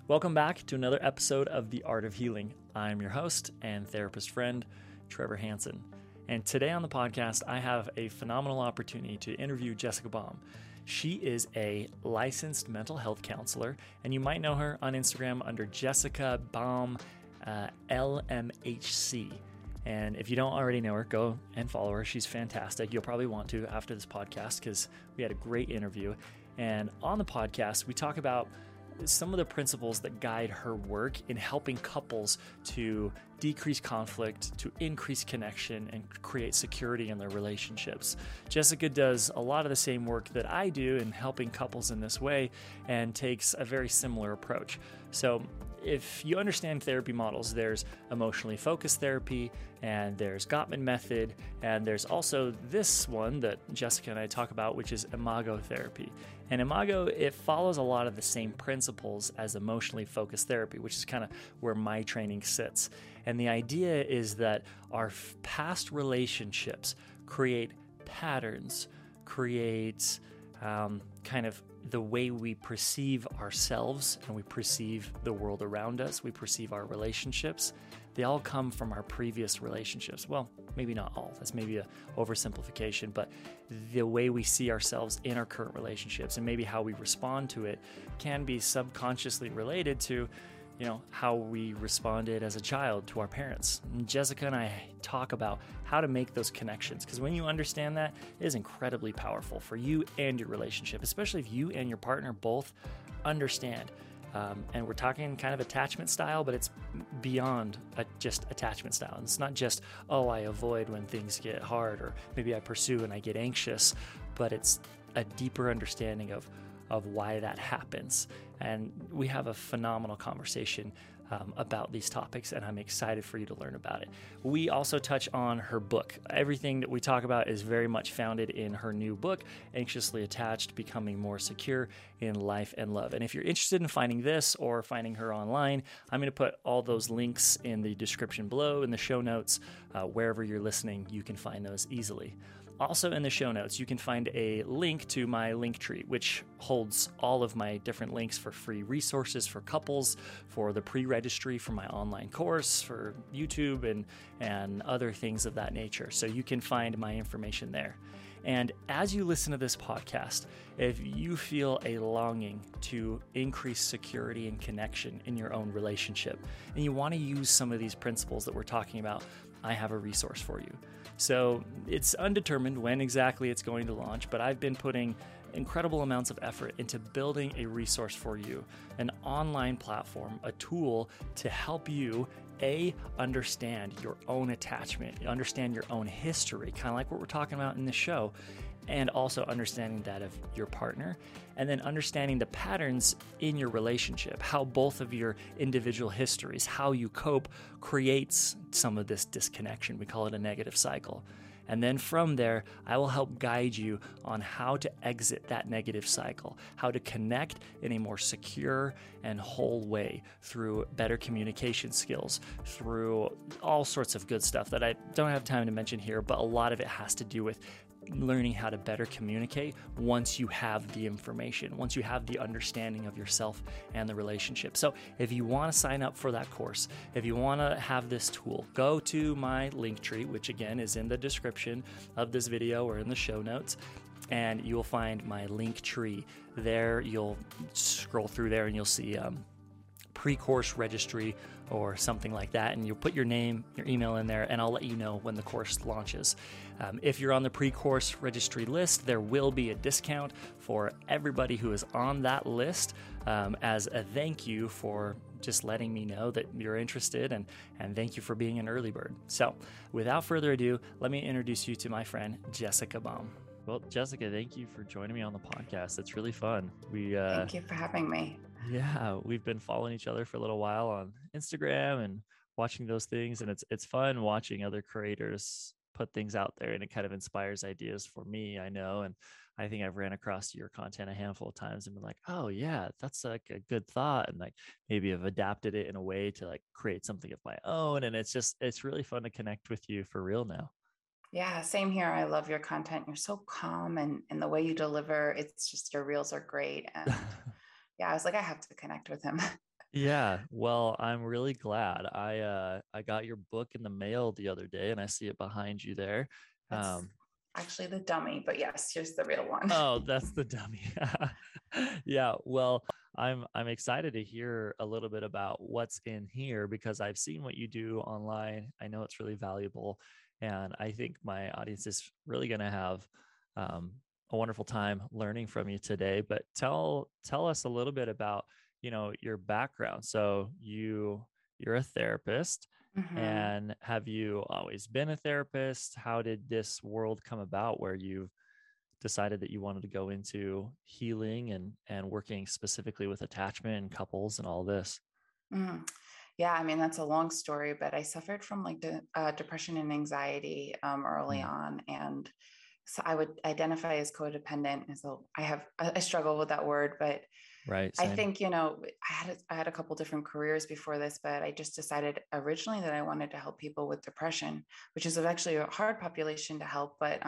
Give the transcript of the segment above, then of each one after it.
Welcome back to another episode of The Art of Healing. I'm your host and therapist friend, Trevor Hansen. And today on the podcast, I have a phenomenal opportunity to interview Jessica Baum. She is a licensed mental health counselor, and you might know her on Instagram under Jessica Baum LMHC. And if you don't already know her, go and follow her. She's fantastic. You'll probably want to after this podcast because we had a great interview. And on the podcast, we talk about some of the principles that guide her work in helping couples to decrease conflict, to increase connection, and create security in their relationships. Jessica does a lot of the same work that I do in helping couples in this way and takes a very similar approach. So if you understand therapy models, there's emotionally focused therapy, and there's Gottman method, and there's also this one that Jessica and I talk about, which is Imago therapy. And Imago, it follows a lot of the same principles as emotionally focused therapy, which is kind of where my training sits. And the idea is that our past relationships create patterns, create kind of the way we perceive ourselves and we perceive the world around us, we perceive our relationships. They all come from our previous relationships. Well, maybe not all. That's maybe an oversimplification, but the way we see ourselves in our current relationships and maybe how we respond to it can be subconsciously related to, how we responded as a child to our parents. And Jessica and I talk about how to make those connections, because when you understand that, it is incredibly powerful for you and your relationship, especially if you and your partner both understand. And we're talking kind of attachment style, but it's beyond just attachment style. And it's not just, I avoid when things get hard, or maybe I pursue and I get anxious, but it's a deeper understanding of why that happens. And we have a phenomenal conversation about these topics, and I'm excited for you to learn about it. We also touch on her book. Everything that we talk about is very much founded in her new book, Anxiously Attached, Becoming More Secure in Life and Love. And if you're interested in finding this or finding her online, I'm going to put all those links in the description below in the show notes. Wherever you're listening, you can find those easily. Also in the show notes, you can find a link to my Linktree, which holds all of my different links for free resources for couples, for the pre-registry for my online course, for YouTube, and other things of that nature. So you can find my information there. And as you listen to this podcast, if you feel a longing to increase security and connection in your own relationship, and you want to use some of these principles that we're talking about, I have a resource for you. So it's undetermined when exactly it's going to launch, but I've been putting incredible amounts of effort into building a resource for you, an online platform, a tool to help you understand your own attachment, understand your own history, kind of like what we're talking about in this show, and also understanding that of your partner, and then understanding the patterns in your relationship, how both of your individual histories, how you cope, creates some of this disconnection. We call it a negative cycle. And then from there, I will help guide you on how to exit that negative cycle, how to connect in a more secure and whole way through better communication skills, through all sorts of good stuff that I don't have time to mention here, but a lot of it has to do with learning how to better communicate once you have the information, once you have the understanding of yourself and the relationship. So if you want to sign up for that course, if you want to have this tool, go to my Linktree, which again is in the description of this video or in the show notes, and you'll find my Linktree. There you'll scroll through there and you'll see pre-course registry or something like that, and you'll put your name, your email in there, and I'll let you know when the course launches. If you're on the pre-course registry list, there will be a discount for everybody who is on that list as a thank you for just letting me know that you're interested, and thank you for being an early bird. So without further ado, let me introduce you to my friend, Jessica Baum. Well, Jessica, thank you for joining me on the podcast. It's really fun. Thank you for having me. Yeah, we've been following each other for a little while on Instagram and watching those things, and it's fun watching other creators put things out there, and it kind of inspires ideas for me, I know. And I think I've ran across your content a handful of times and been like, oh yeah, that's like a good thought, and like maybe I've adapted it in a way to like create something of my own. And it's really fun to connect with you for real now. Yeah, same here. I love your content. You're so calm, and the way you deliver, it's just, your reels are great. And yeah, I was like, I have to connect with him. Yeah, well, I'm really glad. I got your book in the mail the other day and I see it behind you there. That's Um, actually the dummy, but yes, here's the real one. oh, that's the dummy. Yeah, well, I'm excited to hear a little bit about what's in here because I've seen what you do online. I know it's really valuable, and I think my audience is really going to have um, a wonderful time learning from you today. But tell us a little bit about your background. So you're a therapist. Hmm. And have you always been a therapist? How did this world come about where you've decided that you wanted to go into healing and working specifically with attachment and couples and all this? Mm. Yeah, I mean, that's a long story, but I suffered from like depression and anxiety early Hmm. on. And so I would identify as codependent. And so I struggle with that word, but Right. I Same. think, I had a couple different careers before this, but I just decided originally that I wanted to help people with depression, which is actually a hard population to help. But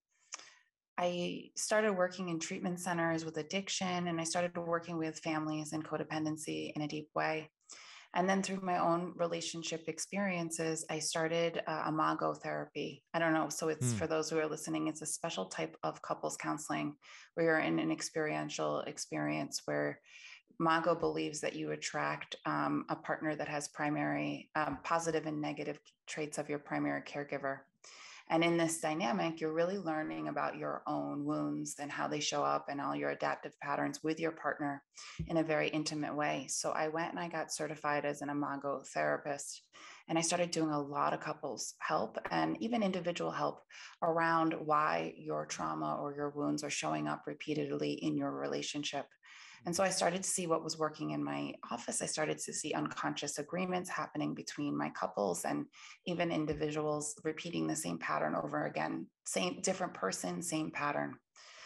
I started working in treatment centers with addiction, and I started working with families and codependency in a deep way. And then through my own relationship experiences, I started Imago therapy. I don't know. So it's Hmm. for those who are listening, it's a special type of couples counseling where you're in an experiential experience where Imago believes that you attract a partner that has primary positive and negative traits of your primary caregiver. And in this dynamic, you're really learning about your own wounds and how they show up and all your adaptive patterns with your partner in a very intimate way. So I went and I got certified as an Imago therapist. And I started doing a lot of couples help and even individual help around why your trauma or your wounds are showing up repeatedly in your relationship. And so I started to see what was working in my office. I started to see unconscious agreements happening between my couples and even individuals repeating the same pattern over again, same different person, same pattern.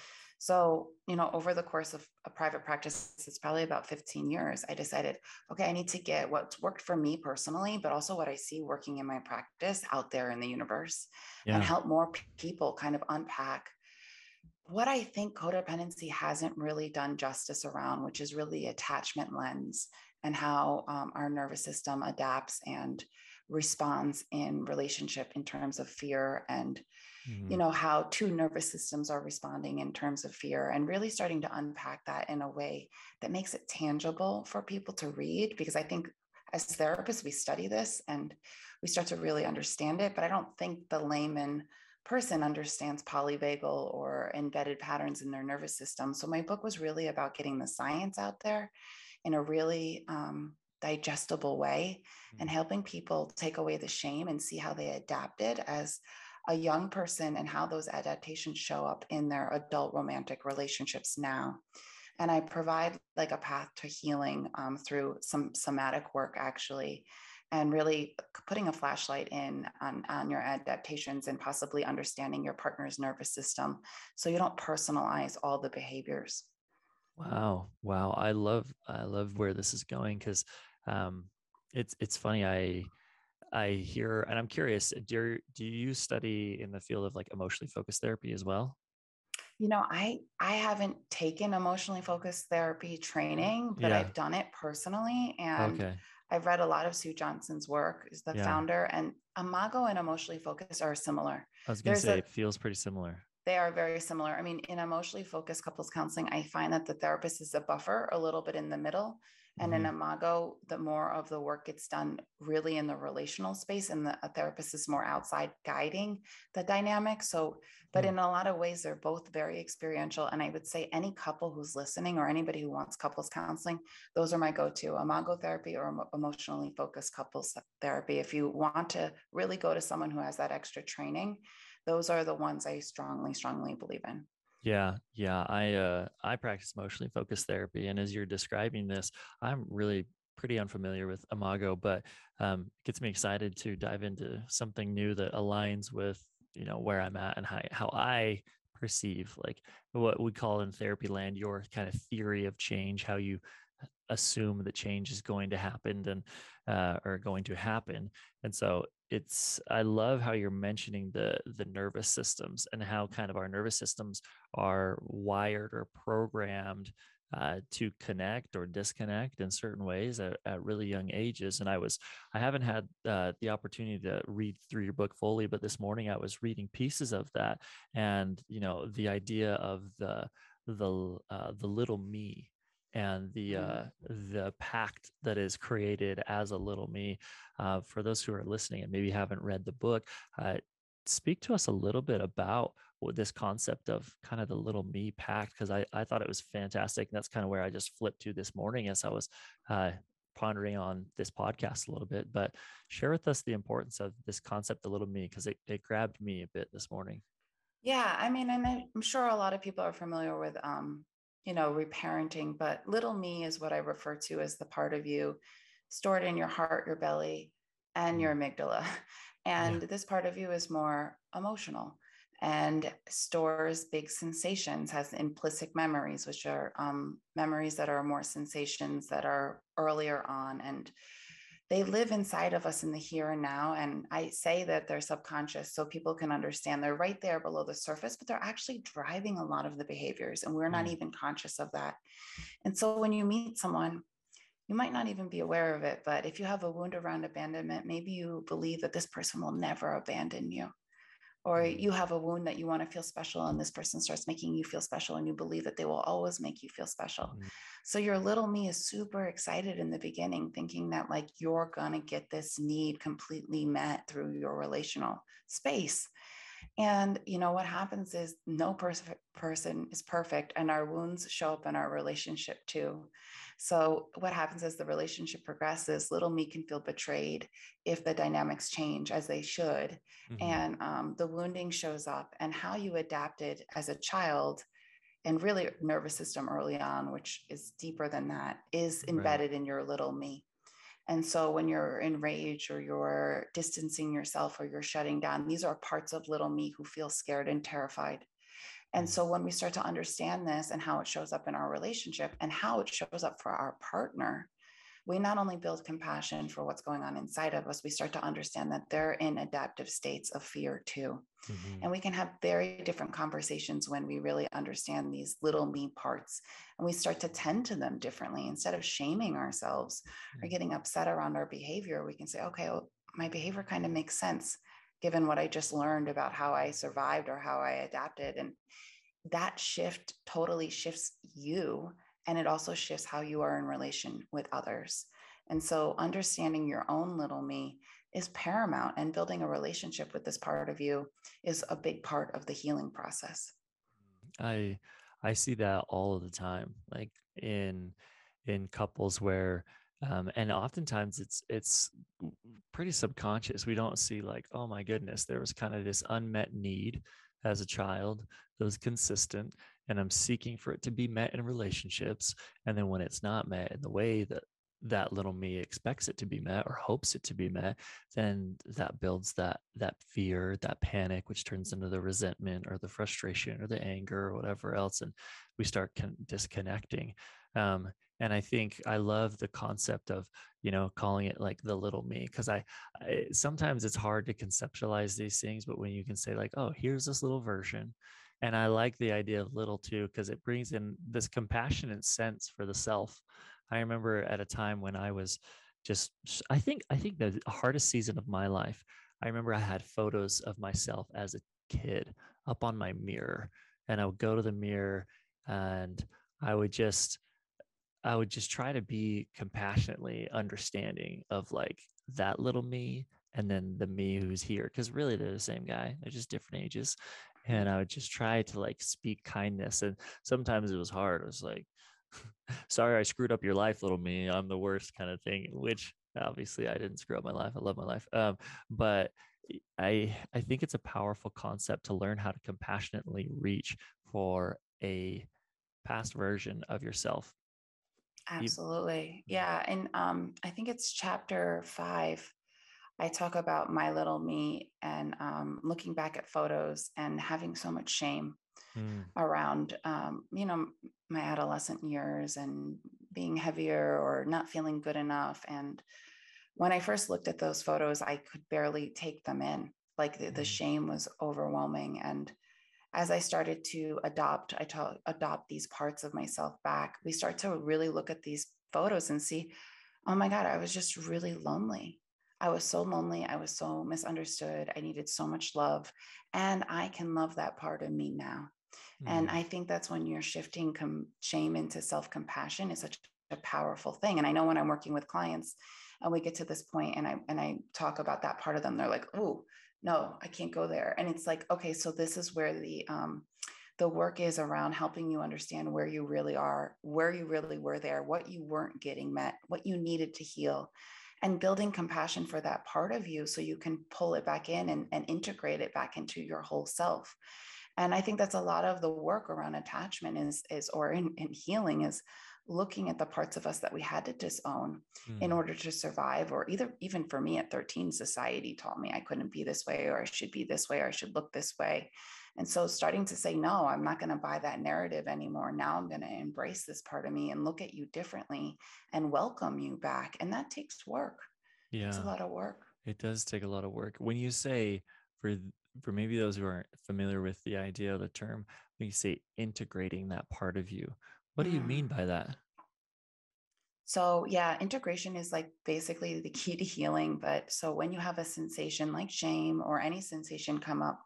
So, over the course of a private practice, it's probably about 15 years, I decided, okay, I need to get what's worked for me personally, but also what I see working in my practice out there in the universe and Yeah. help more people kind of unpack what I think codependency hasn't really done justice around, which is really attachment lens and how our nervous system adapts and responds in relationship in terms of fear and Hmm. how two nervous systems are responding in terms of fear and really starting to unpack that in a way that makes it tangible for people to read because I think as therapists we study this and we start to really understand it, but I don't think the layman person understands polyvagal or embedded patterns in their nervous system. So my book was really about getting the science out there in a really digestible way and helping people take away the shame and see how they adapted as a young person and how those adaptations show up in their adult romantic relationships now. And I provide like a path to healing through some somatic work, actually, and really putting a flashlight in on your adaptations and possibly understanding your partner's nervous system so you don't personalize all the behaviors. Wow. Wow. I love where this is going because um it's funny. I hear and I'm curious, do you study in the field of like emotionally focused therapy as well? I haven't taken emotionally focused therapy training, but Yeah. I've done it personally. And Okay. I've read a lot of Sue Johnson's work, is the Yeah. founder, and Imago and emotionally focused are similar. I was gonna There's say a it feels pretty similar. They are very similar. I mean, in emotionally focused couples counseling, I find that the therapist is a buffer a little bit in the middle. And in Hmm. Imago, the more of the work gets done really in the relational space, and a therapist is more outside guiding the dynamic. So, but Hmm. in a lot of ways, they're both very experiential. And I would say any couple who's listening or anybody who wants couples counseling, those are my go to Imago therapy or emotionally focused couples therapy. If you want to really go to someone who has that extra training, those are the ones I strongly, strongly believe in. Yeah, yeah. I practice emotionally focused therapy, and as you're describing this, I'm really pretty unfamiliar with Imago, but it gets me excited to dive into something new that aligns with where I'm at and how I perceive like what we call in therapy land your kind of theory of change, how you assume that change is going to happen and or going to happen. And so I love how you're mentioning the nervous systems and how kind of our nervous systems are wired or programmed to connect or disconnect in certain ways at really young ages. And I haven't had the opportunity to read through your book fully, but this morning I was reading pieces of that, and the idea of the little me and the pact that is created as a little me. For those who are listening and maybe haven't read the book, speak to us a little bit about this concept of kind of the little me pact, because I thought it was fantastic. And that's kind of where I just flipped to this morning as I was pondering on this podcast a little bit. But share with us the importance of this concept, the little me, because it grabbed me a bit this morning. Yeah, I mean, and I'm sure a lot of people are familiar with, reparenting, but little me is what I refer to as the part of you stored in your heart, your belly, and your amygdala. Yeah. And this part of you is more emotional and stores big sensations, has implicit memories, which are memories that are more sensations that are earlier on. And they live inside of us in the here and now. And I say that they're subconscious so people can understand they're right there below the surface, but they're actually driving a lot of the behaviors. And we're not even conscious of that. And so when you meet someone, you might not even be aware of it, but if you have a wound around abandonment, maybe you believe that this person will never abandon you. Or you have a wound that you want to feel special, and this person starts making you feel special, and you believe that they will always make you feel special. So your little me is super excited in the beginning, thinking that like you're going to get this need completely met through your relational space. And what happens is no person is perfect, and our wounds show up in our relationship too. So what happens as the relationship progresses, little me can feel betrayed if the dynamics change, as they should. And the wounding shows up, and how you adapted as a child and really nervous system early on, which is deeper than that, is embedded in your little me. And so when you're in rage or you're distancing yourself or you're shutting down, these are parts of little me who feel scared and terrified. And so when we start to understand this and how it shows up in our relationship and how it shows up for our partner, we not only build compassion for what's going on inside of us, we start to understand that they're in adaptive states of fear too. And we can have very different conversations when we really understand these little me parts, and we start to tend to them differently. Instead of shaming ourselves or getting upset around our behavior, we can say, okay, well, my behavior kind of makes sense given what I just learned about how I survived or how I adapted. And that shift totally shifts you, and it also shifts how you are in relation with others. And so understanding your own little me is paramount, and building a relationship with this part of you is a big part of the healing process. I I see that all of the time, like in couples where and oftentimes it's pretty subconscious. We don't see like, oh my goodness, there was kind of this unmet need as a child that was consistent, and I'm seeking for it to be met in relationships. And then when it's not met in the way that that little me expects it to be met or hopes it to be met, then that builds that fear, that panic, which turns into the resentment or the frustration or the anger or whatever else, and we start disconnecting. And I think I love the concept of calling it like the little me, because I sometimes it's hard to conceptualize these things, but when you can say like, oh, here's this little version. And I like the idea of little too, because it brings in this compassionate sense for the self. I remember at a time when I was just, I think the hardest season of my life, I remember I had photos of myself as a kid up on my mirror, and I would go to the mirror and I would just I would just try to be compassionately understanding of like that little me and then the me who's here, because really they're the same guy, they're just different ages. And I would just try to like speak kindness, and sometimes it was hard. It was like, sorry I screwed up your life, little me, I'm the worst, kind of thing, which obviously I didn't screw up my life, I love my life. But I think it's a powerful concept to learn how to compassionately reach for a past version of yourself. Absolutely. Yeah. And I think it's chapter 5. I talk about my little me and looking back at photos and having so much shame Mm, around, my adolescent years and being heavier or not feeling good enough. And when I first looked at those photos, I could barely take them in. Like the mm, shame was overwhelming. And as I started to adopt these parts of myself back, we start to really look at these photos and see, oh my God, I was just really lonely. I was so lonely. I was so misunderstood. I needed so much love. And I can love that part of me now. And Mm. I think that's when you're shifting shame into self compassion is such a powerful thing. And I know when I'm working with clients and we get to this point and I talk about that part of them, they're like, oh, no, I can't go there. And it's like, okay, so this is where the work is around helping you understand where you really are, where you really were there, what you weren't getting met, what you needed to heal, and building compassion for that part of you so you can pull it back in and integrate it back into your whole self. And I think that's a lot of the work around attachment is or in healing is looking at the parts of us that we had to disown in Mm. order to survive, or either even for me at 13, society taught me I couldn't be this way, or I should be this way, or I should look this way. And so starting to say, no, I'm not going to buy that narrative anymore. Now I'm going to embrace this part of me and look at you differently and welcome you back. And that takes work. It takes a Yeah, lot of work. it does take a lot of work. When you say for for maybe those who aren't familiar with the idea of the term, when you say integrating that part of you, what do you mean Mm. by that? So, yeah, integration is like basically the key to healing. But so when you have a sensation like shame or any sensation come up,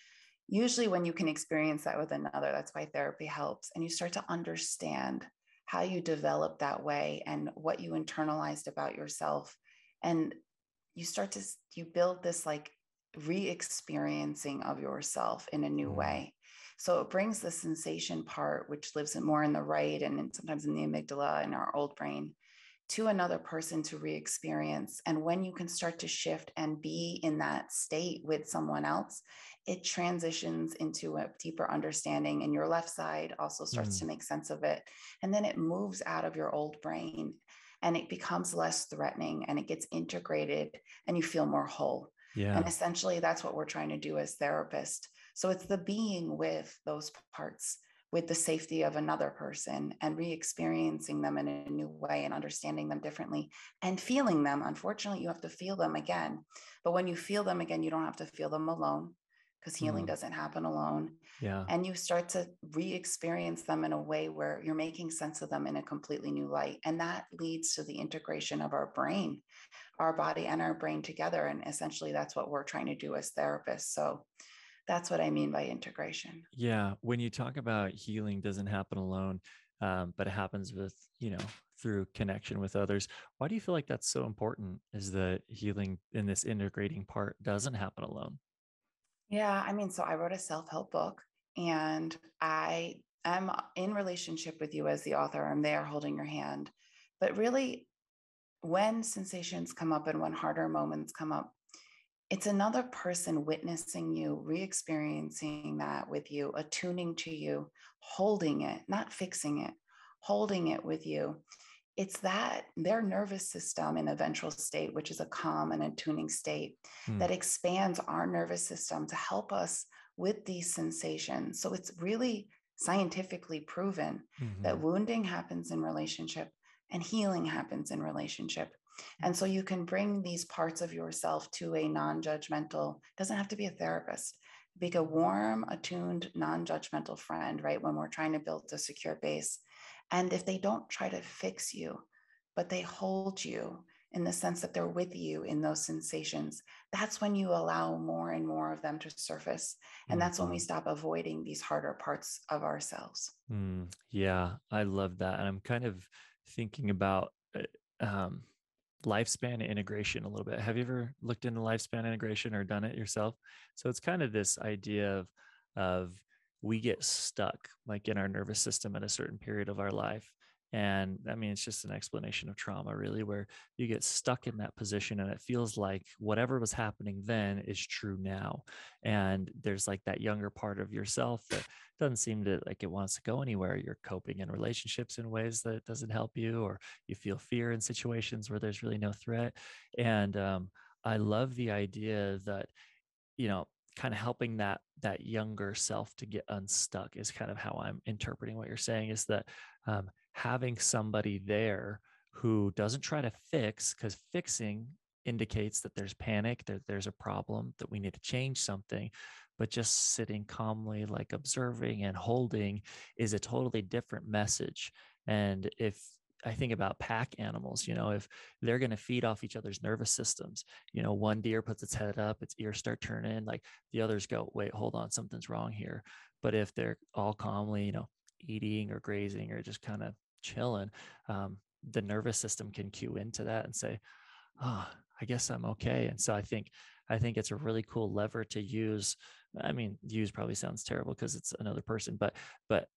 usually when you can experience that with another, that's why therapy helps. And you start to understand how you develop that way and what you internalized about yourself. And you start to, you build this like re experiencing of yourself in a new Mm. way. So it brings the sensation part, which lives more in the right and sometimes in the amygdala in our old brain, to another person to re-experience. And when you can start to shift and be in that state with someone else, it transitions into a deeper understanding, and your left side also starts Mm. to make sense of it. And then it moves out of your old brain and it becomes less threatening and it gets integrated and you feel more whole. And Yeah. essentially that's what we're trying to do as therapists. So it's the being with those parts, with the safety of another person, and re-experiencing them in a new way and understanding them differently and feeling them. Unfortunately, you have to feel them again. But when you feel them again, you don't have to feel them alone, because healing Mm. doesn't happen alone. Yeah. And you start to re-experience them in a way where you're making sense of them in a completely new light. And that leads to the integration of our brain, our body and our brain together. And essentially that's what we're trying to do as therapists. So that's what I mean by integration. Yeah. When you talk about healing doesn't happen alone, but it happens with, through connection with others. Why do you feel like that's so important? Is that healing in this integrating part doesn't happen alone? Yeah, I mean, so I wrote a self-help book and I am in relationship with you as the author. I'm there holding your hand. But really, when sensations come up and when harder moments come up, it's another person witnessing you, re-experiencing that with you, attuning to you, holding it, not fixing it, holding it with you. It's that their nervous system in a ventral state, which is a calm and attuning state, Mm. that expands our nervous system to help us with these sensations. So it's really scientifically proven that Hmm. wounding happens in relationship and healing happens in relationship. And so you can bring these parts of yourself to a non-judgmental, doesn't have to be a therapist, be a warm, attuned, non-judgmental friend, right? When we're trying to build a secure base. And if they don't try to fix you, but they hold you in the sense that they're with you in those sensations, that's when you allow more and more of them to surface. And that's when we Hmm. stop avoiding these harder parts of ourselves. Mm. Yeah, I love that. And I'm kind of thinking about lifespan integration a little bit. Have you ever looked into lifespan integration or done it yourself? So it's kind of this idea of we get stuck like in our nervous system at a certain period of our life. And I mean, it's just an explanation of trauma, really, where you get stuck in that position and it feels like whatever was happening then is true now. And there's like that younger part of yourself that doesn't seem to like it wants to go anywhere. You're coping in relationships in ways that doesn't help you, or you feel fear in situations where there's really no threat. And I love the idea that, you know, kind of helping that younger self to get unstuck is kind of how I'm interpreting what you're saying, is that having somebody there who doesn't try to fix, because fixing indicates that there's panic, that there's a problem, that we need to change something, but just sitting calmly, like observing and holding, is a totally different message. And if I think about pack animals, if they're going to feed off each other's nervous systems, one deer puts its head up, its ears start turning, like the others go, wait, hold on, something's wrong here. But if they're all calmly, eating or grazing or just kind of chilling, the nervous system can cue into that and say, oh, I guess I'm okay. And so I think it's a really cool lever to use. I mean, use probably sounds terrible because it's another person, but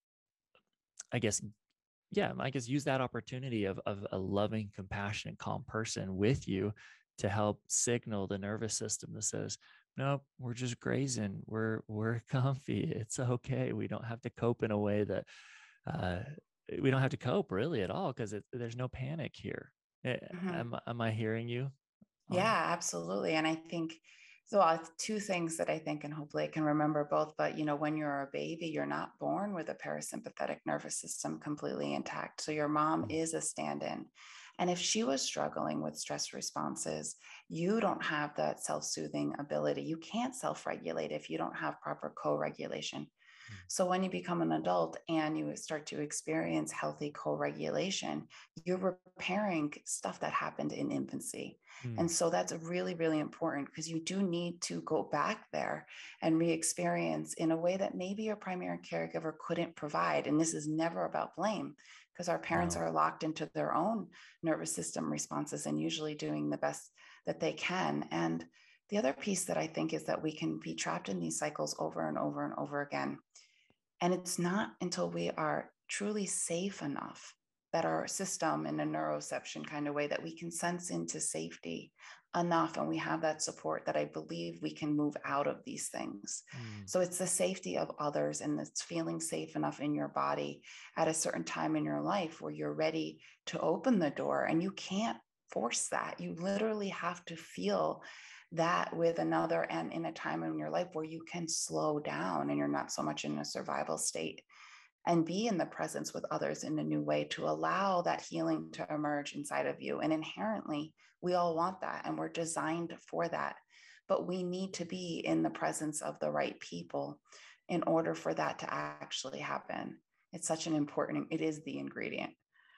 I guess, yeah, I guess use that opportunity of a loving, compassionate, calm person with you to help signal the nervous system that says, nope, we're just grazing. We're comfy. It's okay. We don't have to cope in a way that uh, we don't have to cope really at all because there's no panic here. Mhm. Am I hearing you on that? Yeah, absolutely. And I think so. Two things that I think, and hopefully I can remember both. But when you're a baby, you're not born with a parasympathetic nervous system completely intact. So your mom Mm. is a stand-in, and if she was struggling with stress responses, you don't have that self-soothing ability. You can't self-regulate if you don't have proper co-regulation. So when you become an adult and you start to experience healthy co-regulation, you're repairing stuff that happened in infancy. Mm. And so that's really, really important because you do need to go back there and re-experience in a way that maybe your primary caregiver couldn't provide. And this is never about blame because our parents No. are locked into their own nervous system responses and usually doing the best that they can. And the other piece that I think is that we can be trapped in these cycles over and over and over again. And it's not until we are truly safe enough that our system in a neuroception kind of way that we can sense into safety enough and we have that support that I believe we can move out of these things. Mm. So it's the safety of others and it's feeling safe enough in your body at a certain time in your life where you're ready to open the door and you can't force that. You literally have to feel that with another and in a time in your life where you can slow down and you're not so much in a survival state and be in the presence with others in a new way to allow that healing to emerge inside of you. And inherently, we all want that and we're designed for that. But we need to be in the presence of the right people in order for that to actually happen. It's such an important, it is the ingredient.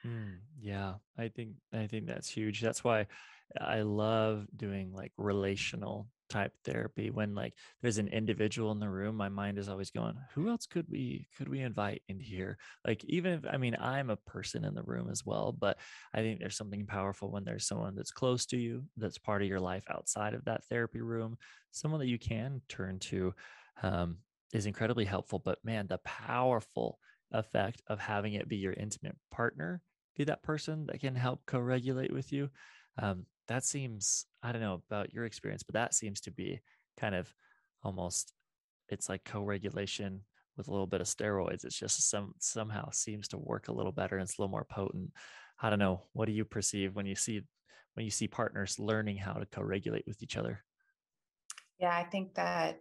Yeah, I think that's huge. That's why I love doing like relational type therapy. When like there's an individual in the room, my mind is always going, who else could we invite into here? Like even if I mean I'm a person in the room as well, but I think there's something powerful when there's someone that's close to you, that's part of your life outside of that therapy room, someone that you can turn to, um, is incredibly helpful. But man, the powerful effect of having it be your intimate partner, be that person that can help co-regulate with you. That seems, I don't know about your experience, but that seems to be kind of almost, it's like co-regulation with a little bit of steroids. It's just somehow seems to work a little better and it's a little more potent. I don't know. What do you perceive when you see partners learning how to co-regulate with each other? Yeah, I think that,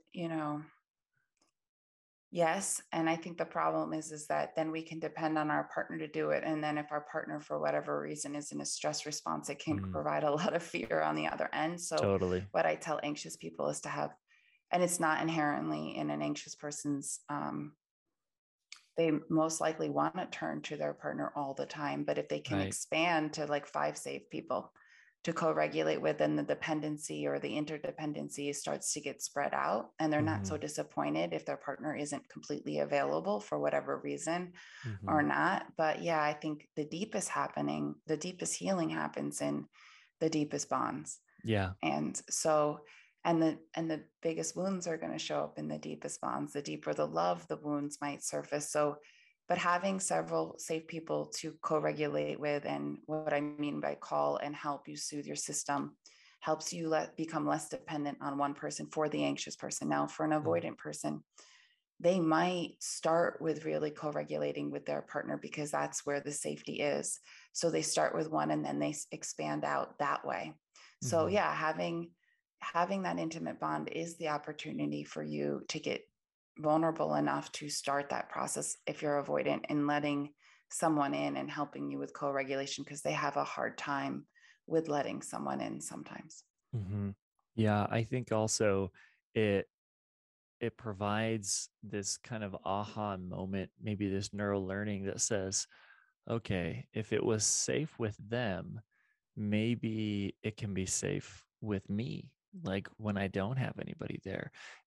yes, and I think the problem is that then we can depend on our partner to do it, and then if our partner for whatever reason is in a stress response, it can Mm, provide a lot of fear on the other end. So totally. what I tell anxious people is to have, and it's not inherently in an anxious person's, they most likely want to turn to their partner all the time, but if they can Right. expand to like five safe people to co-regulate with, then the dependency or the interdependency starts to get spread out and they're not so Hmm. disappointed if their partner isn't completely available for whatever reason or Hmm. not. But yeah, I think the deepest healing happens in the deepest bonds. Yeah. And so, and the biggest wounds are going to show up in the deepest bonds. The deeper the love, the wounds might surface. So, but having several safe people to co-regulate with, and what I mean by call and help you soothe your system, helps you become less dependent on one person for the anxious person. Now, for an Mm. avoidant person, they might start with really co-regulating with their partner because that's where the safety is. So they start with one and then they expand out that way. So Hmm. yeah, having that intimate bond is the opportunity for you to get vulnerable enough to start that process if you're avoidant and letting someone in and helping you with co-regulation because they have a hard time with letting someone in sometimes. Hmm. Yeah, I think also it. it provides this kind of aha moment, maybe this neural learning that says, okay, if it was safe with them, maybe it can be safe with me, like when I don't have anybody there.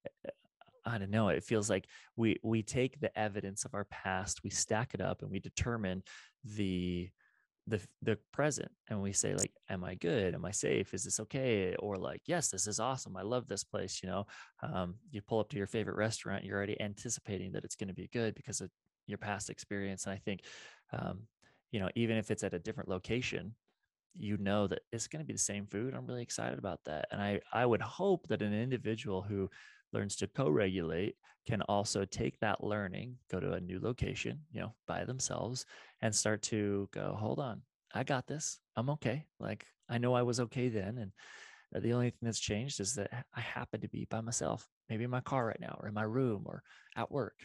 I don't know. It feels like we take the evidence of our past, we stack it up, and we determine the the present, and we say like, am I good, am I safe, is this okay, or like, yes, this is awesome, I love this place, you pull up to your favorite restaurant, you're already anticipating that it's going to be good because of your past experience. And I think um, even if it's at a different location, that it's going to be the same food. I'm really excited about that. And I would hope that an individual who learns to co-regulate can also take that learning, go to a new location, by themselves, and start to go, hold on, I got this. I'm okay. Like, I know I was okay then. And the only thing that's changed is that I happen to be by myself, maybe in my car right now, or in my room, or at work.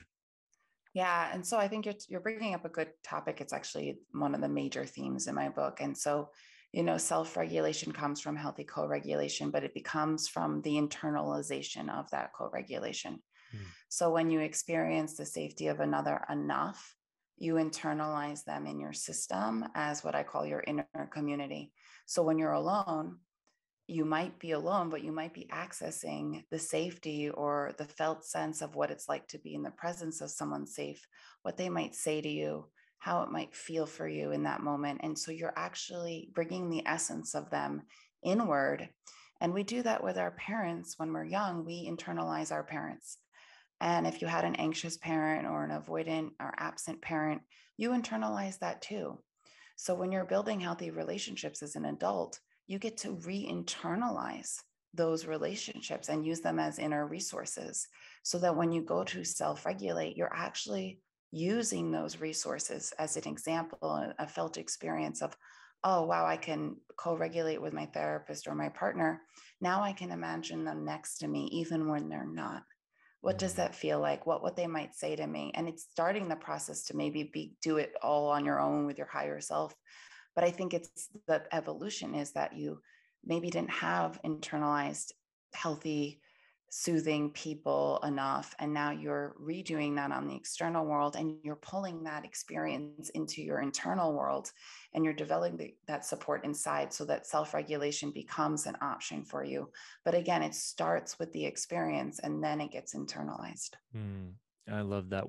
Yeah, and so I think you're bringing up a good topic. It's actually one of the major themes in my book. And so, self-regulation comes from healthy co-regulation, but it becomes from the internalization of that co-regulation. Mm. So when you experience the safety of another enough, you internalize them in your system as what I call your inner community. So when you're alone, you might be alone, but you might be accessing the safety or the felt sense of what it's like to be in the presence of someone safe, what they might say to you, how it might feel for you in that moment. And so you're actually bringing the essence of them inward. And we do that with our parents when we're young. We internalize our parents. And if you had an anxious parent or an avoidant or absent parent, you internalize that too. So when you're building healthy relationships as an adult, you get to re-internalize those relationships and use them as inner resources so that when you go to self-regulate, you're actually using those resources as an example, a felt experience of, oh, wow, I can co-regulate with my therapist or my partner. Now I can imagine them next to me, even when they're not. What does Mm. that feel like? What they might say to me? And it's starting the process to maybe do it all on your own with your higher self. But I think it's the evolution is that you maybe didn't have internalized healthy soothing people enough, and now you're redoing that on the external world, and you're pulling that experience into your internal world, and you're developing that support inside so that self-regulation becomes an option for you. But again, it starts with the experience and then it gets internalized. Mm. I love that.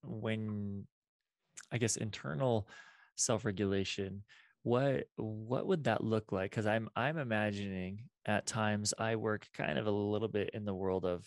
When I guess internal self-regulation, what would that look like? Because I'm imagining at times I work kind of a little bit in the world of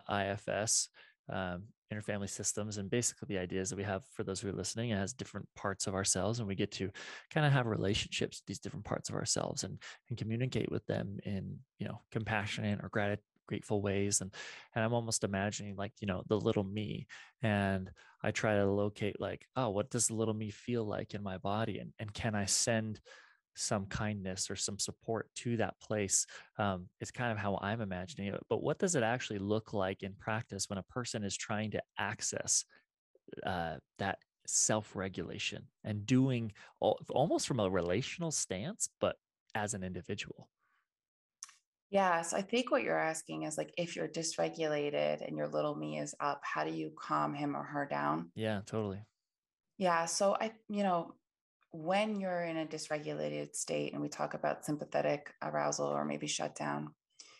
IFS, interfamily systems, and basically the idea is that we have, for those who are listening, it has different parts of ourselves, and we get to kind of have relationships with these different parts of ourselves, and communicate with them in compassionate or grateful ways. And I'm almost imagining, like, the little me, and I try to locate, like, oh, what does the little me feel like in my body? And can I send some kindness or some support to that place? It's kind of how I'm imagining it. But what does it actually look like in practice when a person is trying to access that self regulation and doing almost from a relational stance, but as an individual? Yeah, so I think what you're asking is like if you're dysregulated and your little me is up, how do you calm him or her down? Yeah, totally. Yeah, so when you're in a dysregulated state and we talk about sympathetic arousal or maybe shutdown,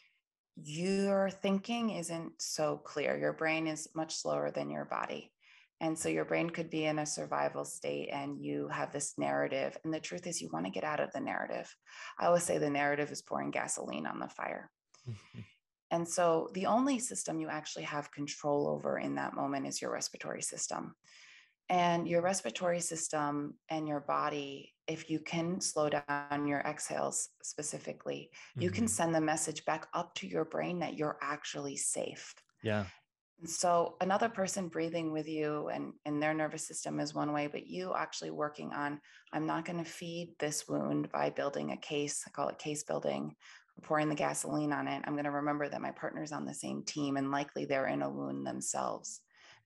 your thinking isn't so clear. Your brain is much slower than your body. And so your brain could be in a survival state and you have this narrative. And the truth is, you want to get out of the narrative. I always say the narrative is pouring gasoline on the fire. And so the only system you actually have control over in that moment is your respiratory system. And your respiratory system and your body, if you can slow down your exhales specifically, you can Mhm. send the message back up to your brain that you're actually safe. Yeah. And so another person breathing with you and their nervous system is one way, but you actually working on, I'm not going to feed this wound by building a case. I call it case building, pouring the gasoline on it. I'm going to remember that my partner's on the same team and likely they're in a wound themselves.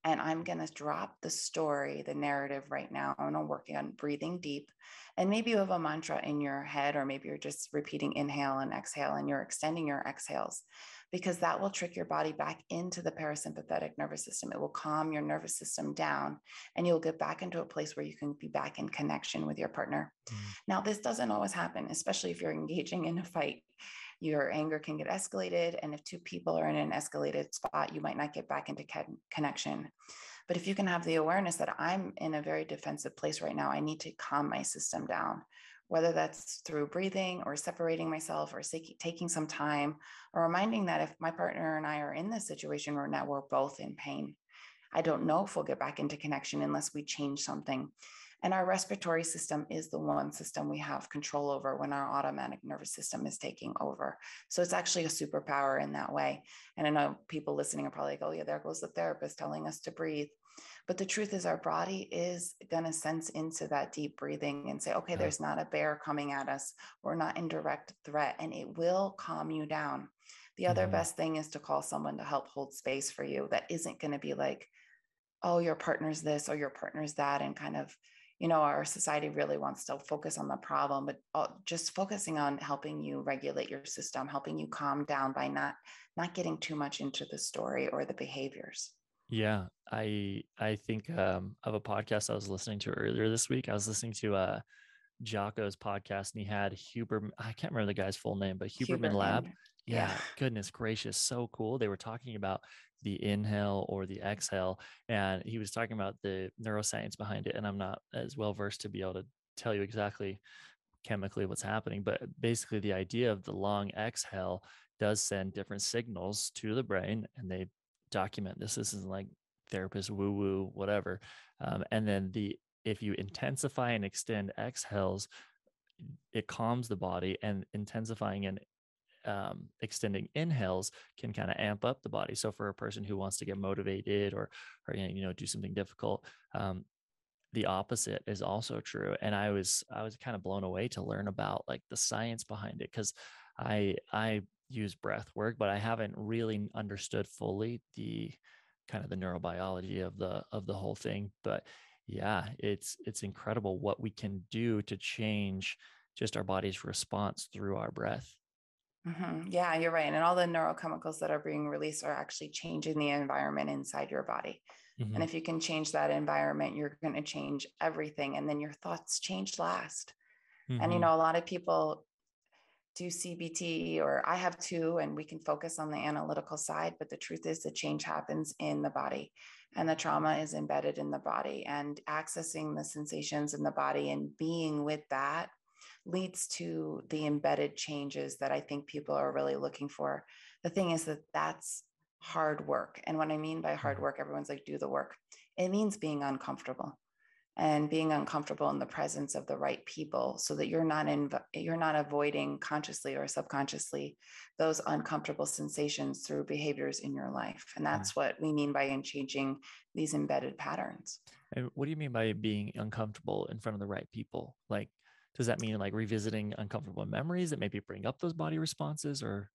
And I'm going to drop the story, the narrative right now. And I'm working on breathing deep. And maybe you have a mantra in your head, or maybe you're just repeating inhale and exhale, and you're extending your exhales, because that will trick your body back into the parasympathetic nervous system. It will calm your nervous system down, and you'll get back into a place where you can be back in connection with your partner. Mm. Now, this doesn't always happen, especially if you're engaging in a fight. Your anger can get escalated. And if two people are in an escalated spot, you might not get back into connection. But if you can have the awareness that I'm in a very defensive place right now, I need to calm my system down, whether that's through breathing or separating myself or taking some time, or reminding that if my partner and I are in this situation right now, we're both in pain. I don't know if we'll get back into connection unless we change something. And our respiratory system is the one system we have control over when our automatic nervous system is taking over. So it's actually a superpower in that way. And I know people listening are probably like, oh, yeah, there goes the therapist telling us to breathe. But the truth is, our body is going to sense into that deep breathing and say, okay, Yeah. there's not a bear coming at us. We're not in direct threat, and it will calm you down. The other Mm-hmm. best thing is to call someone to help hold space for you. That isn't going to be like, oh, your partner's this or your partner's that, and kind of, our society really wants to focus on the problem, but just focusing on helping you regulate your system, helping you calm down by not getting too much into the story or the behaviors. Yeah, I think of a podcast I was listening to earlier this week. I was listening to Jocko's podcast, and he had I can't remember the guy's full name, but Huberman Lab. Huberman. Yeah. Yeah, goodness gracious, so cool. They were talking about the inhale or the exhale, and he was talking about the neuroscience behind it. And I'm not as well versed to be able to tell you exactly chemically what's happening, but basically the idea of the long exhale does send different signals to the brain, and they document this. This isn't like therapist woo woo, whatever. And then if you intensify and extend exhales, it calms the body, and intensifying and extending inhales can kind of amp up the body. So for a person who wants to get motivated or do something difficult, the opposite is also true. And I was kind of blown away to learn about like the science behind it, because I use breath work, but I haven't really understood fully the kind of the neurobiology of the whole thing. But yeah, it's incredible what we can do to change just our body's response through our breath. Mm-hmm. Yeah, you're right. And all the neurochemicals that are being released are actually changing the environment inside your body. And Mm-hmm. if you can change that environment, you're going to change everything. And then your thoughts change last. And, Mm-hmm. a lot of people do CBT, or I have too, and we can focus on the analytical side. But the truth is, the change happens in the body, and the trauma is embedded in the body, and accessing the sensations in the body and being with that leads to the embedded changes that I think people are really looking for. The thing is that that's hard work. And what I mean by hard work, everyone's like, do the work. It means being uncomfortable, and being uncomfortable in the presence of the right people, so that you're not avoiding consciously or subconsciously those uncomfortable sensations through behaviors in your life. And Mm-hmm. that's what we mean by in changing these embedded patterns. And what do you mean by being uncomfortable in front of the right people? Like, does that mean like revisiting uncomfortable memories that maybe bring up those body responses, or?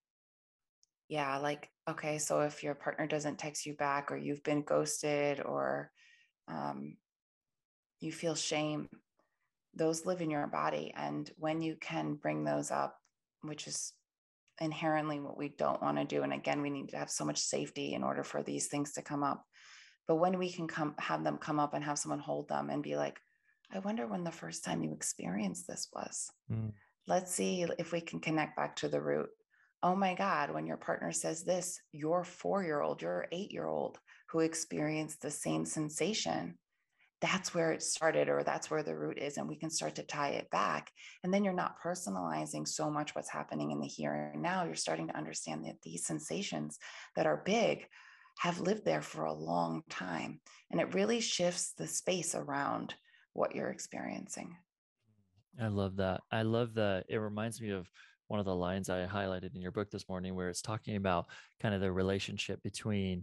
Yeah, like, okay, so if your partner doesn't text you back, or you've been ghosted, or um, you feel shame, those live in your body. And when you can bring those up, which is inherently what we don't want to do. And again, we need to have so much safety in order for these things to come up. But when we can have them come up and have someone hold them and be like, I wonder when the first time you experienced this was. Mm. Let's see if we can connect back to the root. Oh my God, when your partner says this, your 4-year-old, your 8-year-old who experienced the same sensation, that's where it started, or that's where the root is, and we can start to tie it back. And then you're not personalizing so much what's happening in the here and now. You're starting to understand that these sensations that are big have lived there for a long time, and it really shifts the space around what you're experiencing. I love that. I love that. It reminds me of one of the lines I highlighted in your book this morning, where it's talking about kind of the relationship between,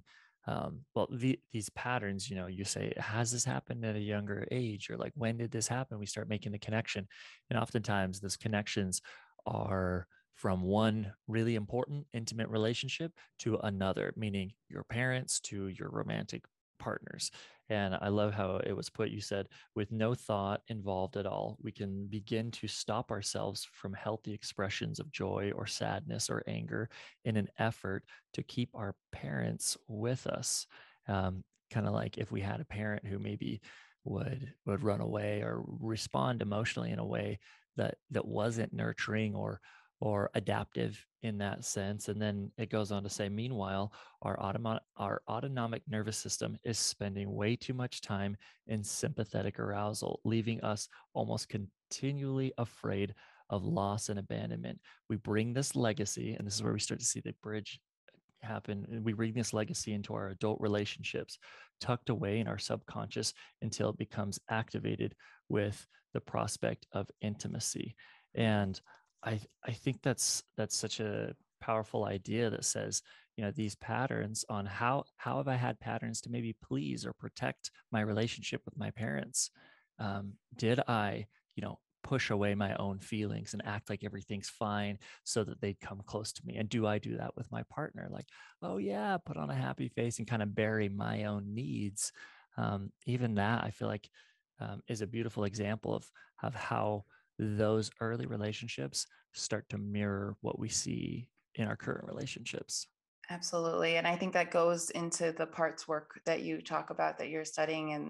these patterns. You say, has this happened at a younger age, or like, when did this happen? We start making the connection, and oftentimes those connections are from one really important intimate relationship to another, meaning your parents to your romantic partners. And I love how it was put. You said, with no thought involved at all, we can begin to stop ourselves from healthy expressions of joy or sadness or anger in an effort to keep our parents with us. Kind of like if we had a parent who maybe would run away or respond emotionally in a way that wasn't nurturing or adaptive in that sense. And then it goes on to say, meanwhile, our autonomic nervous system is spending way too much time in sympathetic arousal, leaving us almost continually afraid of loss and abandonment. We bring this legacy, and this is where we start to see the bridge happen. And we bring this legacy into our adult relationships, tucked away in our subconscious until it becomes activated with the prospect of intimacy. And I think that's such a powerful idea that says, these patterns on how have I had patterns to maybe please or protect my relationship with my parents? Did I, push away my own feelings and act like everything's fine so that they'd come close to me? And do I do that with my partner? Like, oh yeah, put on a happy face and kind of bury my own needs. Even that, I feel like, is a beautiful example of how those early relationships start to mirror what we see in our current relationships. Absolutely. And I think that goes into the parts work that you talk about that you're studying. And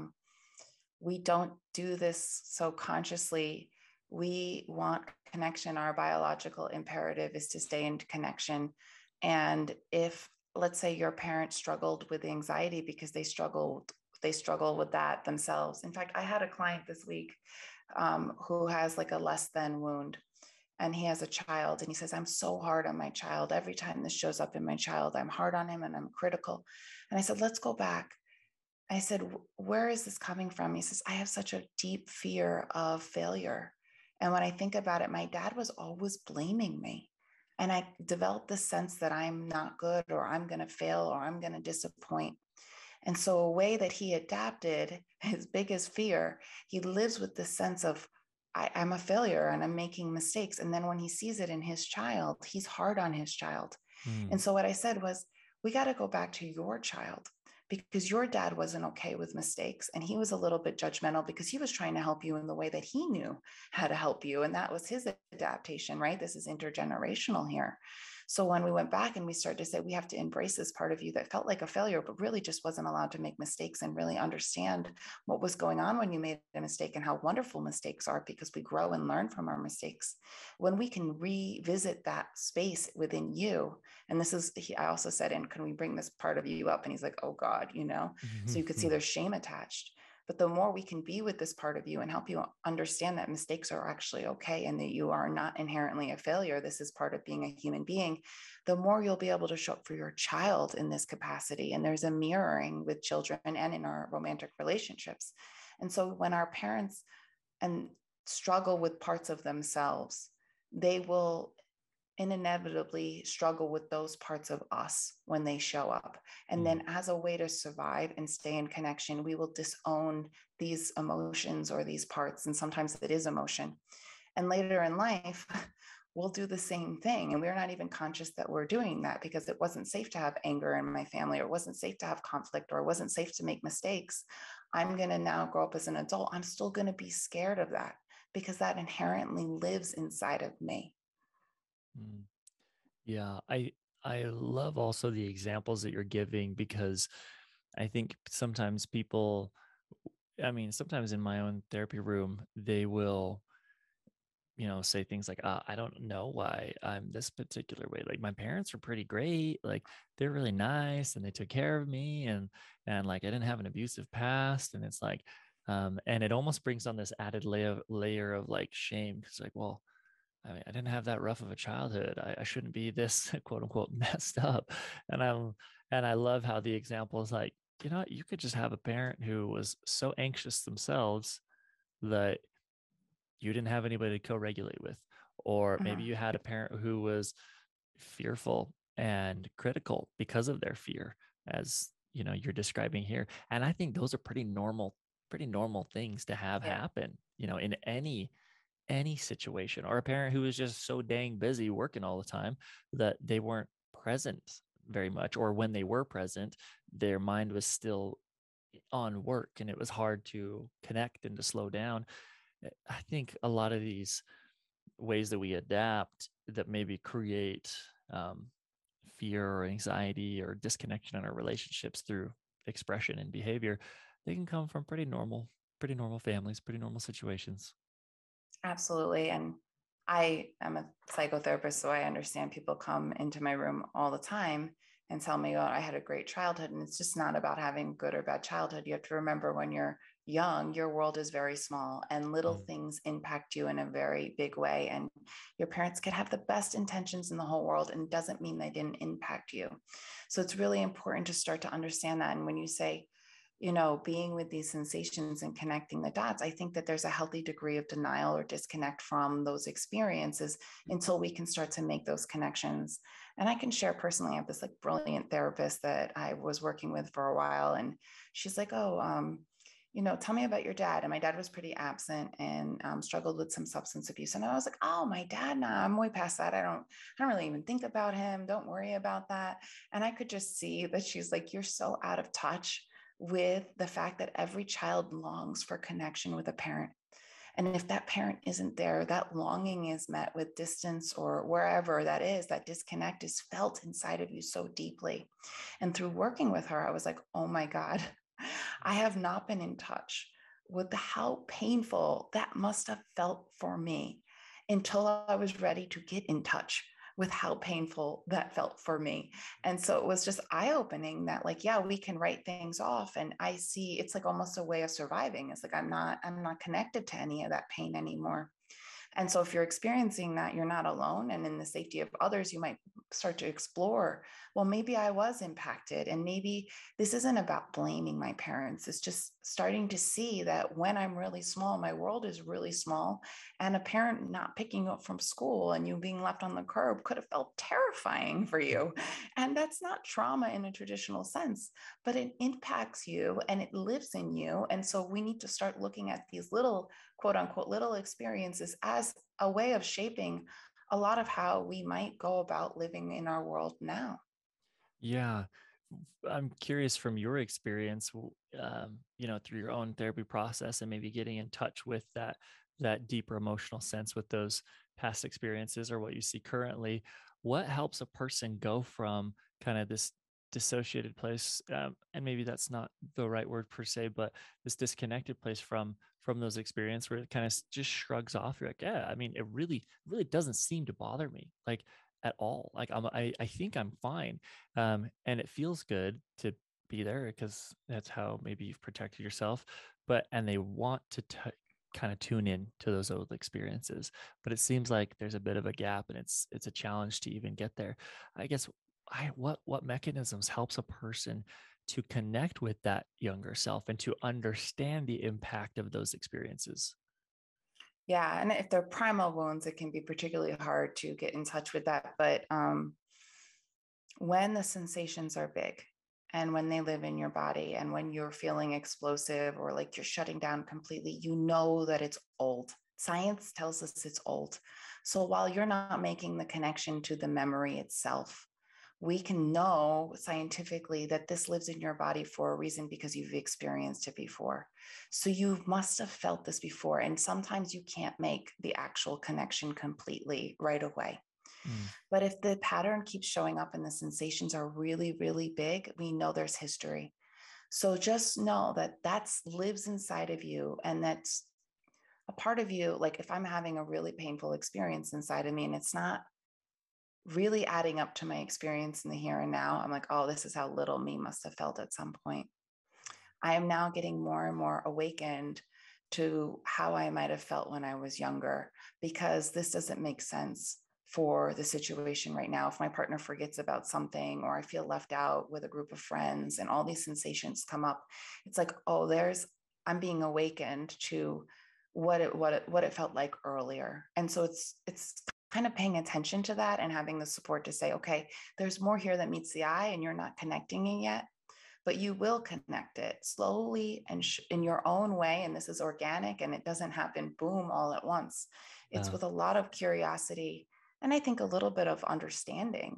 we don't do this so consciously. We want connection. Our biological imperative is to stay in connection. And if, let's say, your parents struggled with anxiety because they struggle with that themselves. In fact, I had a client this week who has like a less than wound, and he has a child, and he says, I'm so hard on my child. Every time this shows up in my child, I'm hard on him and I'm critical. And I said, let's go back. I said, where is this coming from? He says, I have such a deep fear of failure. And when I think about it, my dad was always blaming me. And I developed this sense that I'm not good, or I'm going to fail, or I'm going to disappoint. And so, a way that he adapted his biggest fear, he lives with this sense of, I'm a failure and I'm making mistakes. And then when he sees it in his child, he's hard on his child. Mm. And so, what I said was, we got to go back to your child, because your dad wasn't okay with mistakes. And he was a little bit judgmental because he was trying to help you in the way that he knew how to help you. And that was his adaptation, right? This is intergenerational here. So when we went back and we started to say, we have to embrace this part of you that felt like a failure, but really just wasn't allowed to make mistakes, and really understand what was going on when you made a mistake and how wonderful mistakes are, because we grow and learn from our mistakes. When we can revisit that space within you, and this is, I also said, and can we bring this part of you up? And he's like, oh God, so you could see there's shame attached. But the more we can be with this part of you and help you understand that mistakes are actually okay, and that you are not inherently a failure, this is part of being a human being, the more you'll be able to show up for your child in this capacity. And there's a mirroring with children and in our romantic relationships. And so when our parents and struggle with parts of themselves, they will inevitably struggle with those parts of us when they show up. And then, as a way to survive and stay in connection, we will disown these emotions or these parts. And sometimes it is emotion. And later in life, we'll do the same thing. And we're not even conscious that we're doing that, because it wasn't safe to have anger in my family, or it wasn't safe to have conflict, or it wasn't safe to make mistakes. I'm going to now grow up as an adult. I'm still going to be scared of that, because that inherently lives inside of me. Mm. Yeah, I love also the examples that you're giving, because I think sometimes people, I mean, sometimes in my own therapy room, they will, say things like, I don't know why I'm this particular way. Like, my parents were pretty great. Like, they're really nice and they took care of me, and like I didn't have an abusive past. And it's like, and it almost brings on this added layer of like shame, because like, well, I mean, I didn't have that rough of a childhood. I shouldn't be this quote unquote messed up. And I love how the example is like, you could just have a parent who was so anxious themselves that you didn't have anybody to co-regulate with. Or maybe Mhm. you had a parent who was fearful and critical because of their fear, as you're describing here. And I think those are pretty normal things to have Yeah. happen, in any situation. Or a parent who is just so dang busy working all the time that they weren't present very much, or when they were present, their mind was still on work and it was hard to connect and to slow down. I think a lot of these ways that we adapt that maybe create fear or anxiety or disconnection in our relationships through expression and behavior, they can come from pretty normal families, pretty normal situations. Absolutely. And I am a psychotherapist, so I understand people come into my room all the time and tell me, oh, I had a great childhood. And it's just not about having good or bad childhood. You have to remember when you're young, your world is very small and little Mm. things impact you in a very big way. And your parents could have the best intentions in the whole world and doesn't mean they didn't impact you. So it's really important to start to understand that. And when you say, being with these sensations and connecting the dots, I think that there's a healthy degree of denial or disconnect from those experiences until we can start to make those connections. And I can share personally, I have this like brilliant therapist that I was working with for a while. And she's like, oh, tell me about your dad. And my dad was pretty absent and struggled with some substance abuse. And I was like, oh, my dad, nah, I'm way past that. I don't really even think about him. Don't worry about that. And I could just see that she's like, you're so out of touch with the fact that every child longs for connection with a parent. And if that parent isn't there, that longing is met with distance or wherever that is, that disconnect is felt inside of you so deeply. And through working with her, I was like, oh my God, I have not been in touch with how painful that must have felt for me until I was ready to get in touch with how painful that felt for me. And so it was just eye-opening that like, yeah, we can write things off. And I see it's like almost a way of surviving. It's like I'm not connected to any of that pain anymore. And so if you're experiencing that, you're not alone. And in the safety of others, you might start to explore, well, maybe I was impacted. And maybe this isn't about blaming my parents. It's just starting to see that when I'm really small, my world is really small. And a parent not picking you up from school and you being left on the curb could have felt terrifying for you. And that's not trauma in a traditional sense, but it impacts you and it lives in you. And so we need to start looking at these little quote unquote little experiences as a way of shaping a lot of how we might go about living in our world now. Yeah. I'm curious from your experience, through your own therapy process and maybe getting in touch with that deeper emotional sense with those past experiences or what you see currently. What helps a person go from kind of this dissociated place, and maybe that's not the right word per se, but this disconnected place from those experiences where it kind of just shrugs off. You're like, yeah, I mean, it really doesn't seem to bother me. Like at all. Like I think I'm fine. And it feels good to be there because that's how maybe you've protected yourself. And they want to kind of tune in to those old experiences, but it seems like there's a bit of a gap, and it's a challenge to even get there. I guess what mechanisms helps a person to connect with that younger self and to understand the impact of those experiences? Yeah. And if they're primal wounds, it can be particularly hard to get in touch with that. But when the sensations are big and when they live in your body and when you're feeling explosive or like you're shutting down completely, you know that it's old. Science tells us it's old. So while you're not making the connection to the memory itself, we can know scientifically that this lives in your body for a reason because you've experienced it before. So you must have felt this before. And sometimes you can't make the actual connection completely right away. Mm. But if the pattern keeps showing up and the sensations are really, really big, we know there's history. So just know that that's lives inside of you and that's a part of you. Like if I'm having a really painful experience inside of me and it's not really adding up to my experience in the here and now, I'm like, oh, this is how little me must have felt at some point. I am now getting more and more awakened to how I might have felt when I was younger, because this doesn't make sense for the situation right now. If my partner forgets about something or I feel left out with a group of friends and all these sensations come up, it's like, oh, I'm being awakened to what it felt like earlier. And so it's kind of paying attention to that and having the support to say, okay, there's more here that meets the eye and you're not connecting it yet, but you will connect it slowly and in your own way. And this is organic and it doesn't happen boom all at once. It's Uh, with a lot of curiosity and I think a little bit of understanding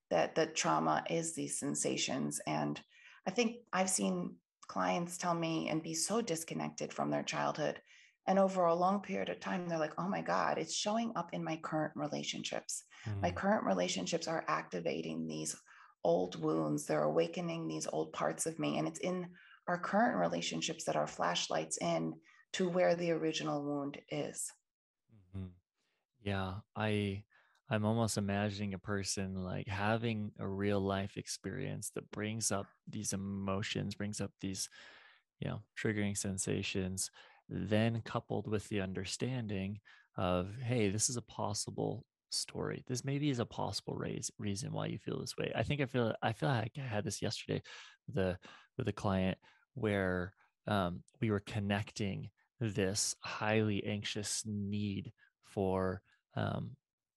that the trauma is these sensations. And I think I've seen clients tell me and be so disconnected from their childhood. And over a long period of time, they're like, oh my God, it's showing up in my current relationships. My Mm, current relationships are activating these old wounds. They're awakening these old parts of me. And it's in our current relationships that are flashlights in to where the original wound is. mhm. Yeah, I'm almost imagining a person like having a real life experience that brings up these emotions, brings up these, triggering sensations, then coupled with the understanding of, hey, this is a possible story. This maybe is a possible reason why you feel this way. I feel like I had this yesterday with a client where we were connecting this highly anxious need for um,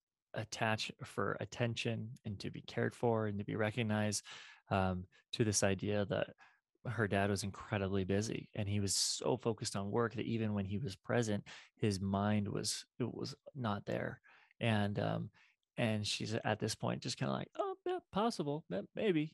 for attention and to be cared for and to be recognized, to this idea that her dad was incredibly busy and he was so focused on work that even when he was present, his mind was not there. And she's at this point just kind of like, oh yeah, possible, maybe,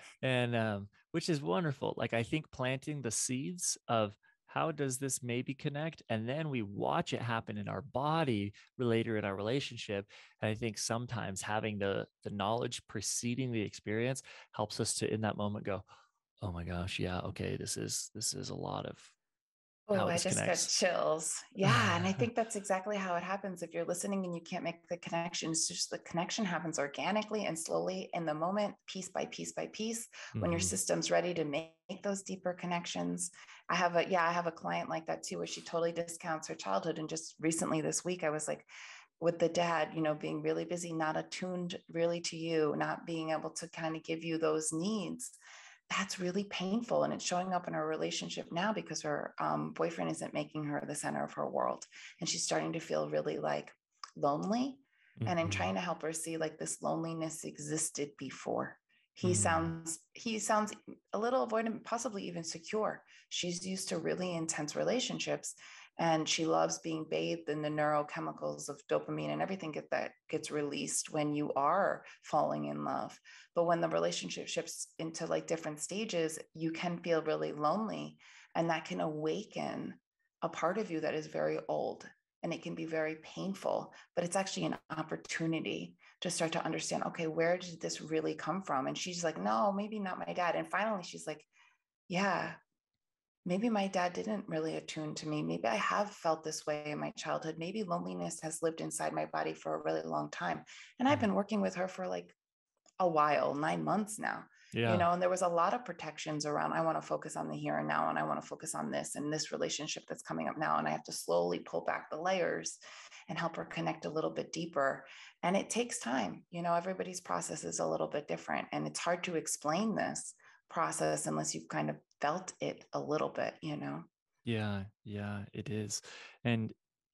and which is wonderful. Like, I think planting the seeds of how does this maybe connect, and then we watch it happen in our body later in our relationship. And I think sometimes having the knowledge preceding the experience helps us to in that moment go, oh my gosh, yeah, okay, this is a lot of Oh, how I this just got connects. chills. Yeah. And I think that's exactly how it happens. If you're listening and you can't make the connection, it's just the connection happens organically and slowly in the moment, piece by piece by piece, when your Hmm. system's ready to make those deeper connections. I have a client like that too, where she totally discounts her childhood. And just recently this week, I was like, with the dad, being really busy, not attuned really to you, not being able to kind of give you those needs, that's really painful. And it's showing up in her relationship now because her boyfriend isn't making her the center of her world. And she's starting to feel really like lonely. And I'm Hmm. trying to help her see like this loneliness existed before. He Mm. sounds he sounds a little avoidant, possibly even secure. She's used to really intense relationships and she loves being bathed in the neurochemicals of dopamine and everything that gets released when you are falling in love. But when the relationship shifts into like different stages, you can feel really lonely. And that can awaken a part of you that is very old. And it can be very painful, but it's actually an opportunity to start to understand, okay, where did this really come from? And she's like, no, maybe not my dad. And finally, she's like, yeah, maybe my dad didn't really attune to me. Maybe I have felt this way in my childhood. Maybe loneliness has lived inside my body for a really long time. And I've Mm. been working with her for like a while, 9 months now, Yeah. and there was a lot of protections around, I want to focus on the here and now, and I want to focus on this and this relationship that's coming up now. And I have to slowly pull back the layers and help her connect a little bit deeper. And it takes time. Everybody's process is a little bit different. And it's hard to explain this process unless you've kind of felt it a little bit. Yeah, yeah, it is. And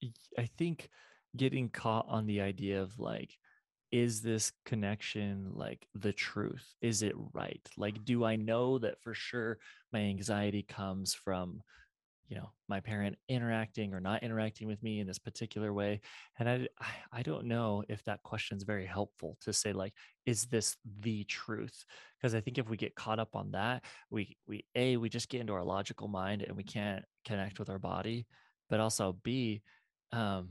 I think getting caught on the idea of like, is this connection like the truth? Is it right? Like, do I know that for sure my anxiety comes from, my parent interacting or not interacting with me in this particular way? And I don't know if that question is very helpful to say like, is this the truth? Because I think if we get caught up on that, we just get into our logical mind and we can't connect with our body. But also B, um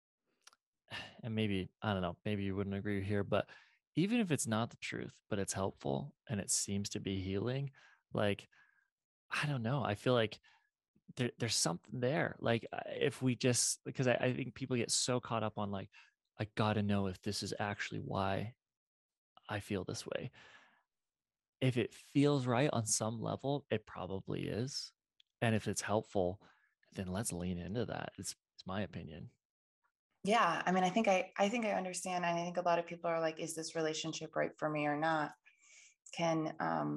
and maybe I don't know, maybe you wouldn't agree here, but even if it's not the truth but it's helpful and it seems to be healing, like, I don't know, I feel like there's something there. Like, if we just, because I think people get so caught up on like, I gotta know if this is actually why I feel this way. If it feels right on some level, it probably is. And if it's helpful, then let's lean into that. It's my opinion. Yeah, I mean, I think I understand, and I think a lot of people are like, is this relationship right for me or not? Can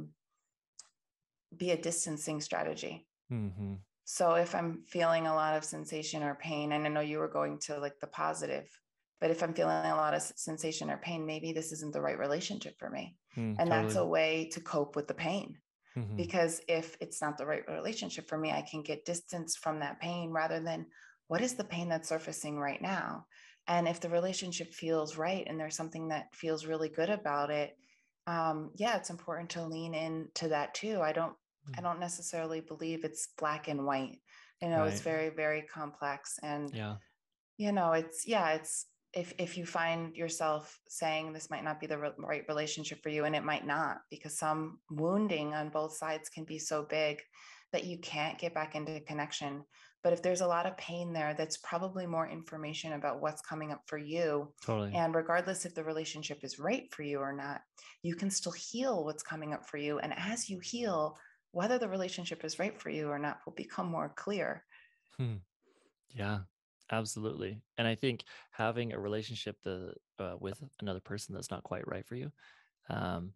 be a distancing strategy. Mm-hmm. So if I'm feeling a lot of sensation or pain, and I know you were going to like the positive, but if I'm feeling a lot of sensation or pain, maybe this isn't the right relationship for me. Mm, And that's totally. a way to cope with the pain. Mm-hmm. Because if it's not the right relationship for me, I can get distance from that pain rather than what is the pain that's surfacing right now. And if the relationship feels right and there's something that feels really good about it, Yeah, it's important to lean into that too. I Mm. don't necessarily believe it's black and white. You know, it's Right. very, very complex. And, Yeah. it's if you find yourself saying this might not be the right relationship for you, and it might not, because some wounding on both sides can be so big that you can't get back into connection. But if there's a lot of pain there, that's probably more information about what's coming up for you. Totally. And regardless if the relationship is right for you or not, you can still heal what's coming up for you. And as you heal, whether the relationship is right for you or not will become more clear. Hmm. Yeah, absolutely. And I think having a relationship with another person that's not quite right for you, um,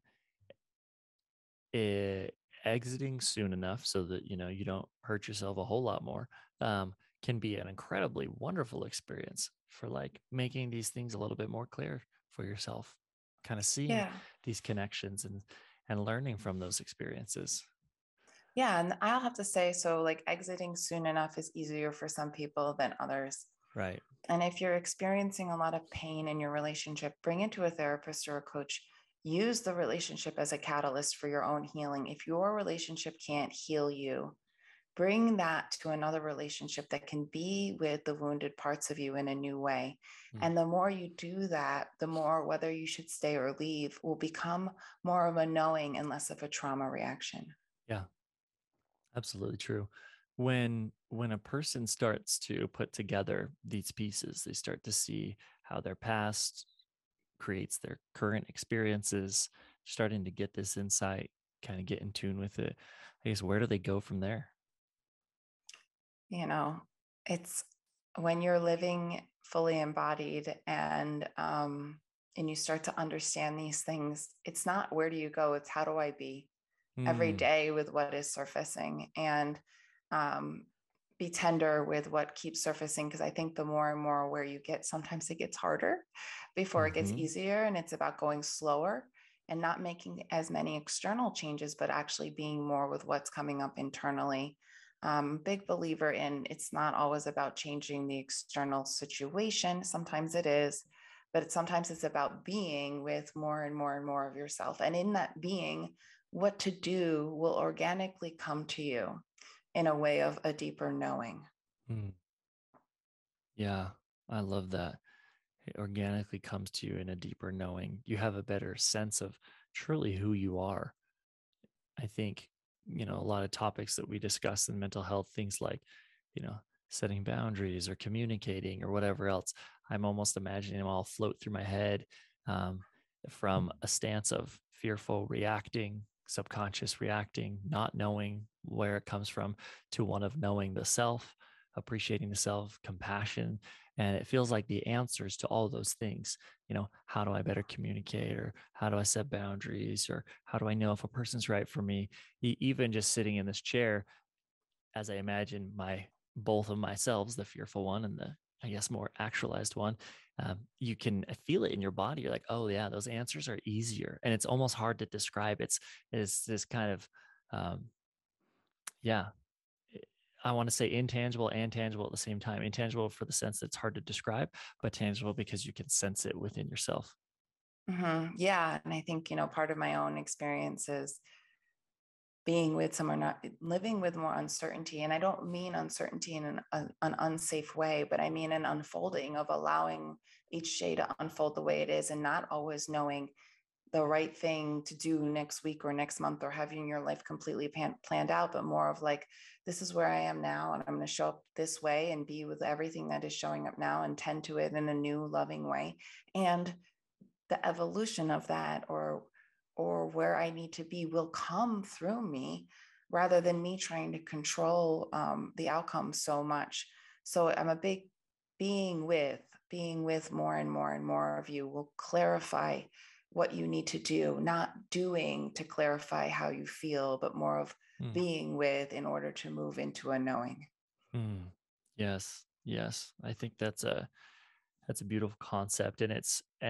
eh, exiting soon enough so that you don't hurt yourself a whole lot more, can be an incredibly wonderful experience for like making these things a little bit more clear for yourself, kind of seeing Yeah. these connections and learning from those experiences. Yeah. And I'll have to say, so like exiting soon enough is easier for some people than others. Right. And if you're experiencing a lot of pain in your relationship, bring it to a therapist or a coach. Use the relationship as a catalyst for your own healing. If your relationship can't heal you, bring that to another relationship that can be with the wounded parts of you in a new way. Mm. And the more you do that, the more whether you should stay or leave will become more of a knowing and less of a trauma reaction. Yeah, absolutely true. When a person starts to put together these pieces, they start to see how their past creates their current experiences, starting to get this insight, kind of get in tune with it. I guess where do they go from there? You know, it's when you're living fully embodied and you start to understand these things, it's not where do you go, it's how do I be every Mm, day with what is surfacing, and um, be tender with what keeps surfacing. Because I think the more and more aware you get, sometimes it gets harder before it gets hmm. easier. And it's about going slower and not making as many external changes, but actually being more with what's coming up internally. Big believer in it's not always about changing the external situation. Sometimes it is, but sometimes it's about being with more and more and more of yourself. And in that being, what to do will organically come to you in a way of a deeper knowing. Mm. Yeah, I love that. It organically comes to you in a deeper knowing. You have a better sense of truly who you are. I think, a lot of topics that we discuss in mental health, things like, you know, setting boundaries or communicating or whatever else, I'm almost imagining them all float through my head, um, from a stance of fearful reacting, subconscious reacting, not knowing where it comes from, to one of knowing the self, appreciating the self, compassion. And it feels like the answers to all those things, how do I better communicate, or how do I set boundaries, or how do I know if a person's right for me? Even just sitting in this chair, as I imagine both of myself, the fearful one and the, I guess, more actualized one, you can feel it in your body. You're like, oh yeah, those answers are easier, and it's almost hard to describe. It's this kind of, um, yeah, I want to say intangible and tangible at the same time. Intangible for the sense that it's hard to describe, but tangible because you can sense it within yourself. Yeah. And I think, part of my own experience is being with someone, not living with more uncertainty. And I don't mean uncertainty in an unsafe way, but I mean an unfolding of allowing each day to unfold the way it is and not always knowing the right thing to do next week or next month or having your life completely planned out, but more of like, this is where I am now. And I'm going to show up this way and be with everything that is showing up now and tend to it in a new, loving way. And the evolution of that or where I need to be will come through me rather than me trying to control the outcome so much. So I'm a big being with more and more and more of you will clarify what you need to do, not doing to clarify how you feel, but more of Mm. being with in order to move into a knowing. Mm. Yes, yes. I think that's a beautiful concept, and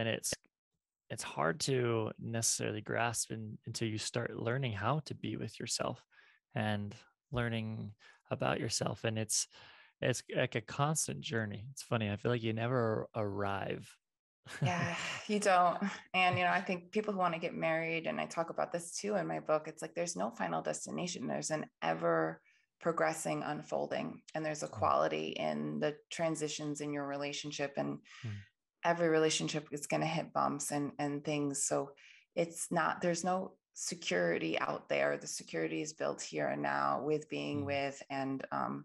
it's hard to necessarily grasp until you start learning how to be with yourself and learning about yourself. And it's like a constant journey. It's funny. I feel like you never arrive Yeah, you don't. And, I think people who want to get married, and I talk about this too in my book, it's like there's no final destination. There's an ever progressing unfolding, and there's a Mm, quality in the transitions in your relationship. And mm, every relationship is going to hit bumps and things. So there's no security out there. The security is built here and now with being mm, with, and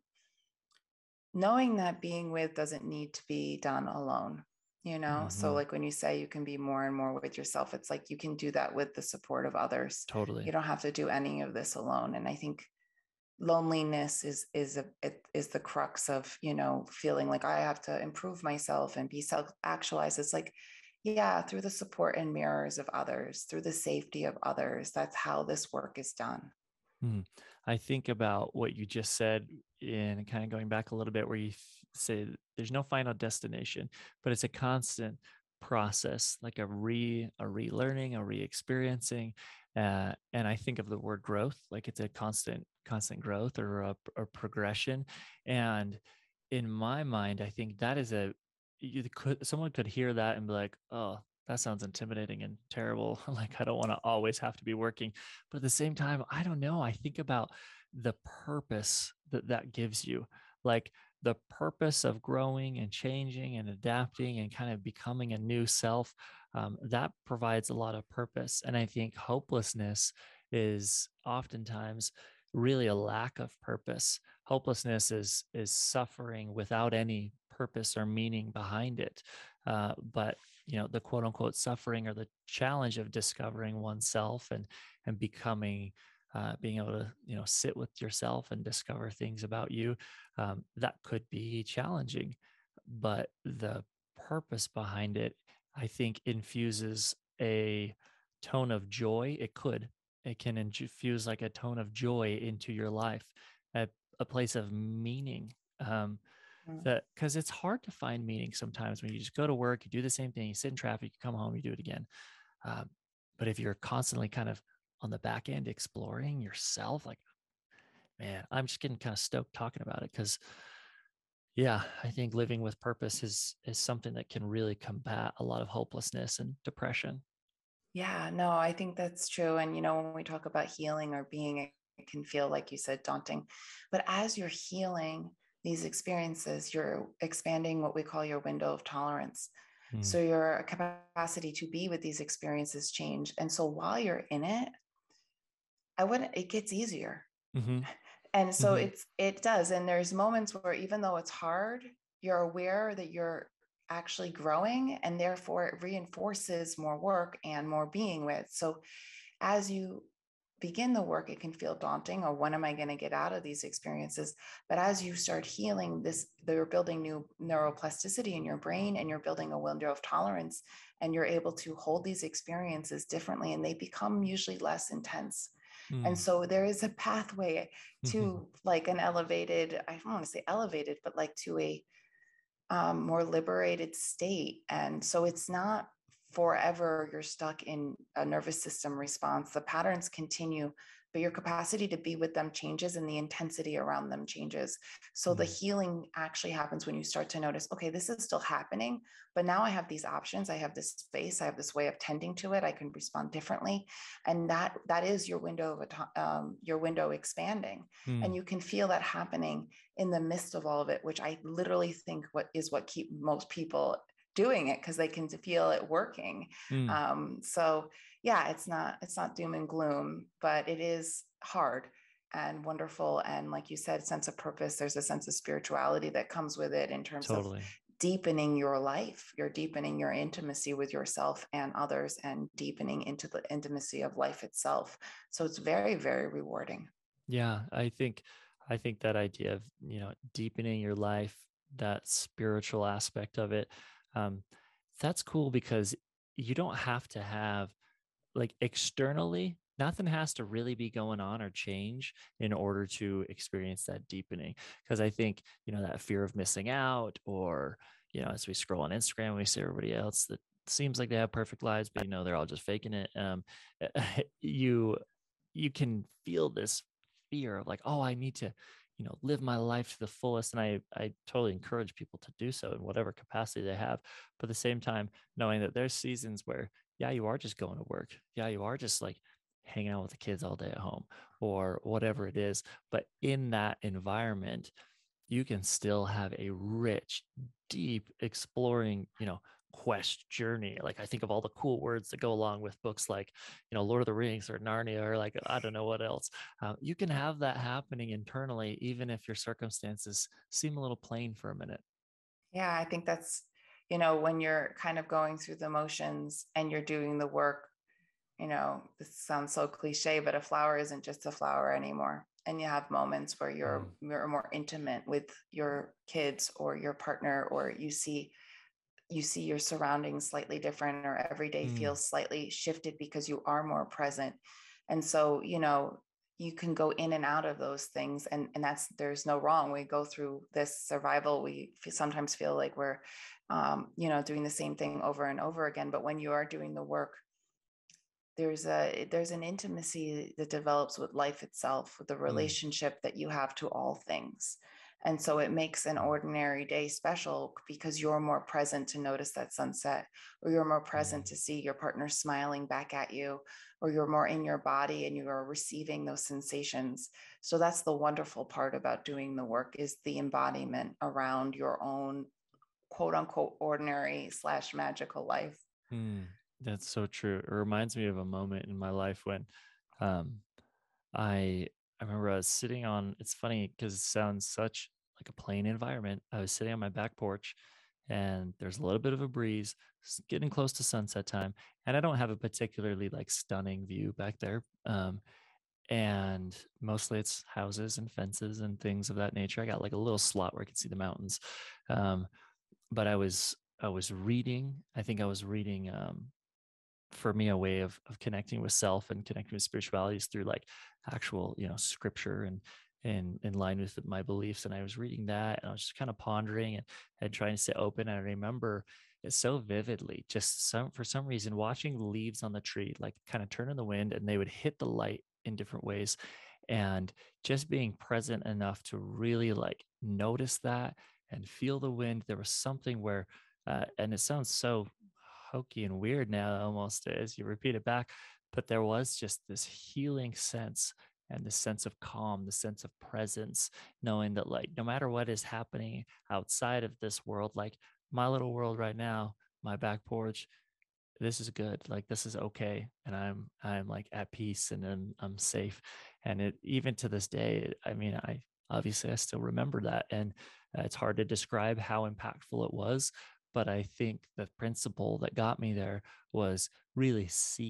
knowing that being with doesn't need to be done alone. So mhm. like when you say you can be more and more with yourself, it's like you can do that with the support of others. You Totally. don't have to do any of this alone. And I think loneliness is the crux of feeling like I have to improve myself and be self actualized. It's like, yeah, through the support and mirrors of others, through the safety of others, that's how this work is done. Mm. I think about what you just said, and kind of going back a little bit where you say there's no final destination, but it's a constant process, like a relearning, a re-experiencing. And I think of the word growth, like it's a constant growth or a progression. And in my mind, I think that is someone could hear that and be like, oh, that sounds intimidating and terrible. Like, I don't want to always have to be working. But at the same time, I don't know. I think about the purpose that that gives you, like the purpose of growing and changing and adapting and kind of becoming a new self. That provides a lot of purpose. And I think hopelessness is oftentimes really a lack of purpose. Hopelessness is suffering without any purpose or meaning behind it. But the quote unquote suffering or the challenge of discovering oneself and becoming being able to sit with yourself and discover things about you, that could be challenging, but the purpose behind it, I think, infuses a tone of joy. It can infuse like a tone of joy into your life, a place of meaning. Mm. That because it's hard to find meaning sometimes when you just go to work, you do the same thing, you sit in traffic, you come home, you do it again. um, but if you're constantly kind of on the back end exploring yourself, like, man, I'm just getting kind of stoked talking about it because, yeah, I think living with purpose is something that can really combat a lot of hopelessness and depression. Yeah, no, I think that's true. And when we talk about healing or being, it can feel, like you said, daunting. But as you're healing these experiences, you're expanding what we call your window of tolerance. Mm, So your capacity to be with these experiences change. And so while you're in it, it gets easier. hmm And so hmm it does. And there's moments where even though it's hard, you're aware that you're actually growing, and therefore it reinforces more work and more being with. So as you begin the work, it can feel daunting, or when am I going to get out of these experiences? But as you start healing this, you're building new neuroplasticity in your brain, and you're building a window of tolerance, and you're able to hold these experiences differently, and they become usually less intense. And mm, so there is a pathway to like an elevated, I don't want to say elevated, but like to a more liberated state. And so it's not forever you're stuck in a nervous system response. The patterns continue, but your capacity to be with them changes and the intensity around them changes. So the mm, healing actually happens when you start to notice, okay, this is still happening, but now I have these options. I have this space. I have this way of tending to it. I can respond differently. And that is your window your window expanding. And mm, you can feel that happening in the midst of all of it, which I literally think what keep most people doing it, because they can feel it working. mm. So yeah, it's not doom and gloom, but it is hard and wonderful. And like you said, sense of purpose, there's a sense of spirituality that comes with it in terms of Totally. deepening your life. You're deepening your intimacy with yourself and others, and deepening into the intimacy of life itself. So it's very, very rewarding. Yeah, I think that idea of, deepening your life, that spiritual aspect of it, um, that's cool because you don't have to have, like, externally, nothing has to really be going on or change in order to experience that deepening. Because I think, that fear of missing out, or, as we scroll on Instagram, we see everybody else that seems like they have perfect lives, but they're all just faking it. You you can feel this fear of like, oh, I need to live my life to the fullest. And I totally encourage people to do so in whatever capacity they have. But at the same time, knowing that there's seasons where, yeah, you are just going to work. Yeah, you are just like hanging out with the kids all day at home or whatever it is. But in that environment, you can still have a rich, deep exploring, quest journey. Like I think of all the cool words that go along with books like, Lord of the Rings or Narnia or like, I don't know what else. You can have that happening internally, even if your circumstances seem a little plain for a minute. Yeah, I think that's, when you're kind of going through the motions and you're doing the work, this sounds so cliche, but a flower isn't just a flower anymore. And you have moments where you're more intimate with your kids or your partner, or you see your surroundings slightly different, or every day feels slightly shifted because you are more present. And so, you can go in and out of those things, and there's no wrong. We go through this survival. We sometimes feel like we're, doing the same thing over and over again. But when you are doing the work, there's an intimacy that develops with life itself, with the relationship that you have to all things. And so it makes an ordinary day special because you're more present to notice that sunset, or you're more present to see your partner smiling back at you, or you're more in your body and you are receiving those sensations. So that's the wonderful part about doing the work, is the embodiment around your own quote unquote ordinary / magical life. That's so true. It reminds me of a moment in my life when um, I remember I was sitting on, it's funny because it sounds such like a plain environment. I was sitting on my back porch and there's a little bit of a breeze, getting close to sunset time. And I don't have a particularly like stunning view back there. And mostly it's houses and fences and things of that nature. I got like a little slot where I could see the mountains. But I was reading, I think I was reading for me a way of connecting with self and connecting with spirituality is through like actual scripture and in line with my beliefs. And I was reading that and I was just kind of pondering and trying to stay open. And I remember it so vividly, just for some reason, watching the leaves on the tree like kind of turn in the wind, and they would hit the light in different ways, and just being present enough to really like notice that and feel the wind. There was something where and it sounds so hokey and weird now almost as you repeat it back, but there was just this healing sense and the sense of calm, the sense of presence, knowing that like no matter what is happening outside of this world, like my little world right now, my back porch, this is good, like this is okay, and I'm like at peace and I'm safe. And it, even to this day, I mean, I still remember that. And it's hard to describe how impactful it was, but I think the principle that got me there was really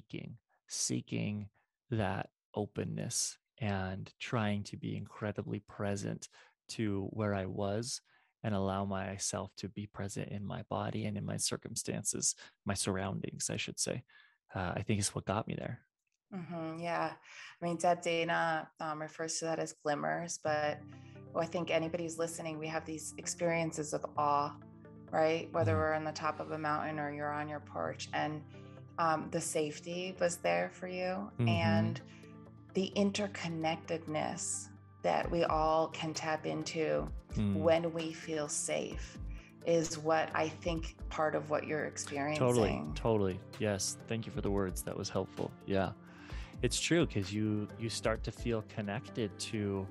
seeking that openness and trying to be incredibly present to where I was, and allow myself to be present in my body and in my circumstances, my surroundings, I should say. I think is what got me there. Yeah. I mean, Deb Dana refers to that as glimmers, but I think anybody who's listening, we have these experiences of awe, right? Whether we're on the top of a mountain or you're on your porch, and the safety was there for you, and the interconnectedness that we all can tap into when we feel safe is what I think part of what you're experiencing. Totally. Yes. Thank you for the words. That was helpful. Yeah. It's true, because you start to feel connected to,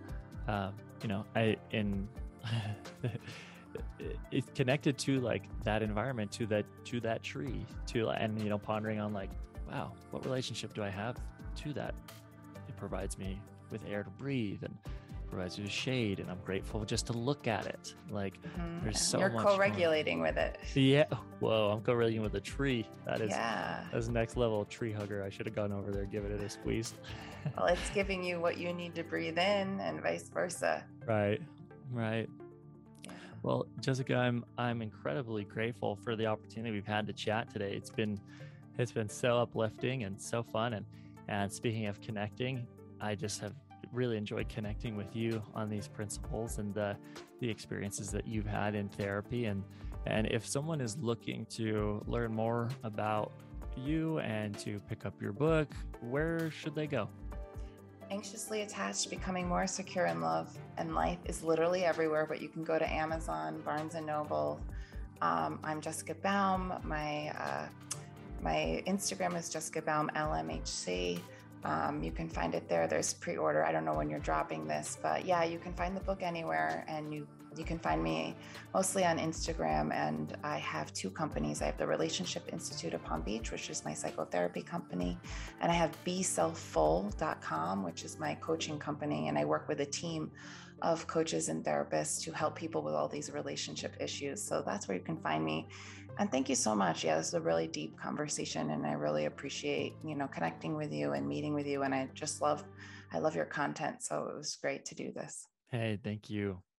it's connected to like that environment, to that tree, and pondering on like, wow, what relationship do I have to that? It provides me with air to breathe and provides you with shade, and I'm grateful just to look at it. Like there's so you're much co-regulating with it. Yeah. Whoa, I'm co-regulating with a tree. That's next level tree hugger. I should have gone over there, given it a squeeze. Well, it's giving you what you need to breathe in, and vice versa. Right. Yeah. Well, Jessica, I'm incredibly grateful for the opportunity we've had to chat today. It's been so uplifting and so fun. And speaking of connecting, I just have really enjoyed connecting with you on these principles and the experiences that you've had in therapy. And if someone is looking to learn more about you and to pick up your book, where should they go? Anxiously Attached, Becoming More Secure in Love and Life is literally everywhere, but you can go to Amazon, Barnes and Noble. I'm Jessica Baum. My Instagram is Jessica Baum LMHC. You can find it there. There's pre-order. I don't know when you're dropping this, but yeah, you can find the book anywhere, and you can find me mostly on Instagram. And I have two companies. I have the Relationship Institute of Palm Beach, which is my psychotherapy company. And I have BeSelfFull.com, which is my coaching company. And I work with a team of coaches and therapists to help people with all these relationship issues. So that's where you can find me. And thank you so much. Yeah, this is a really deep conversation, and I really appreciate, connecting with you and meeting with you. And I love your content. So it was great to do this. Hey, thank you.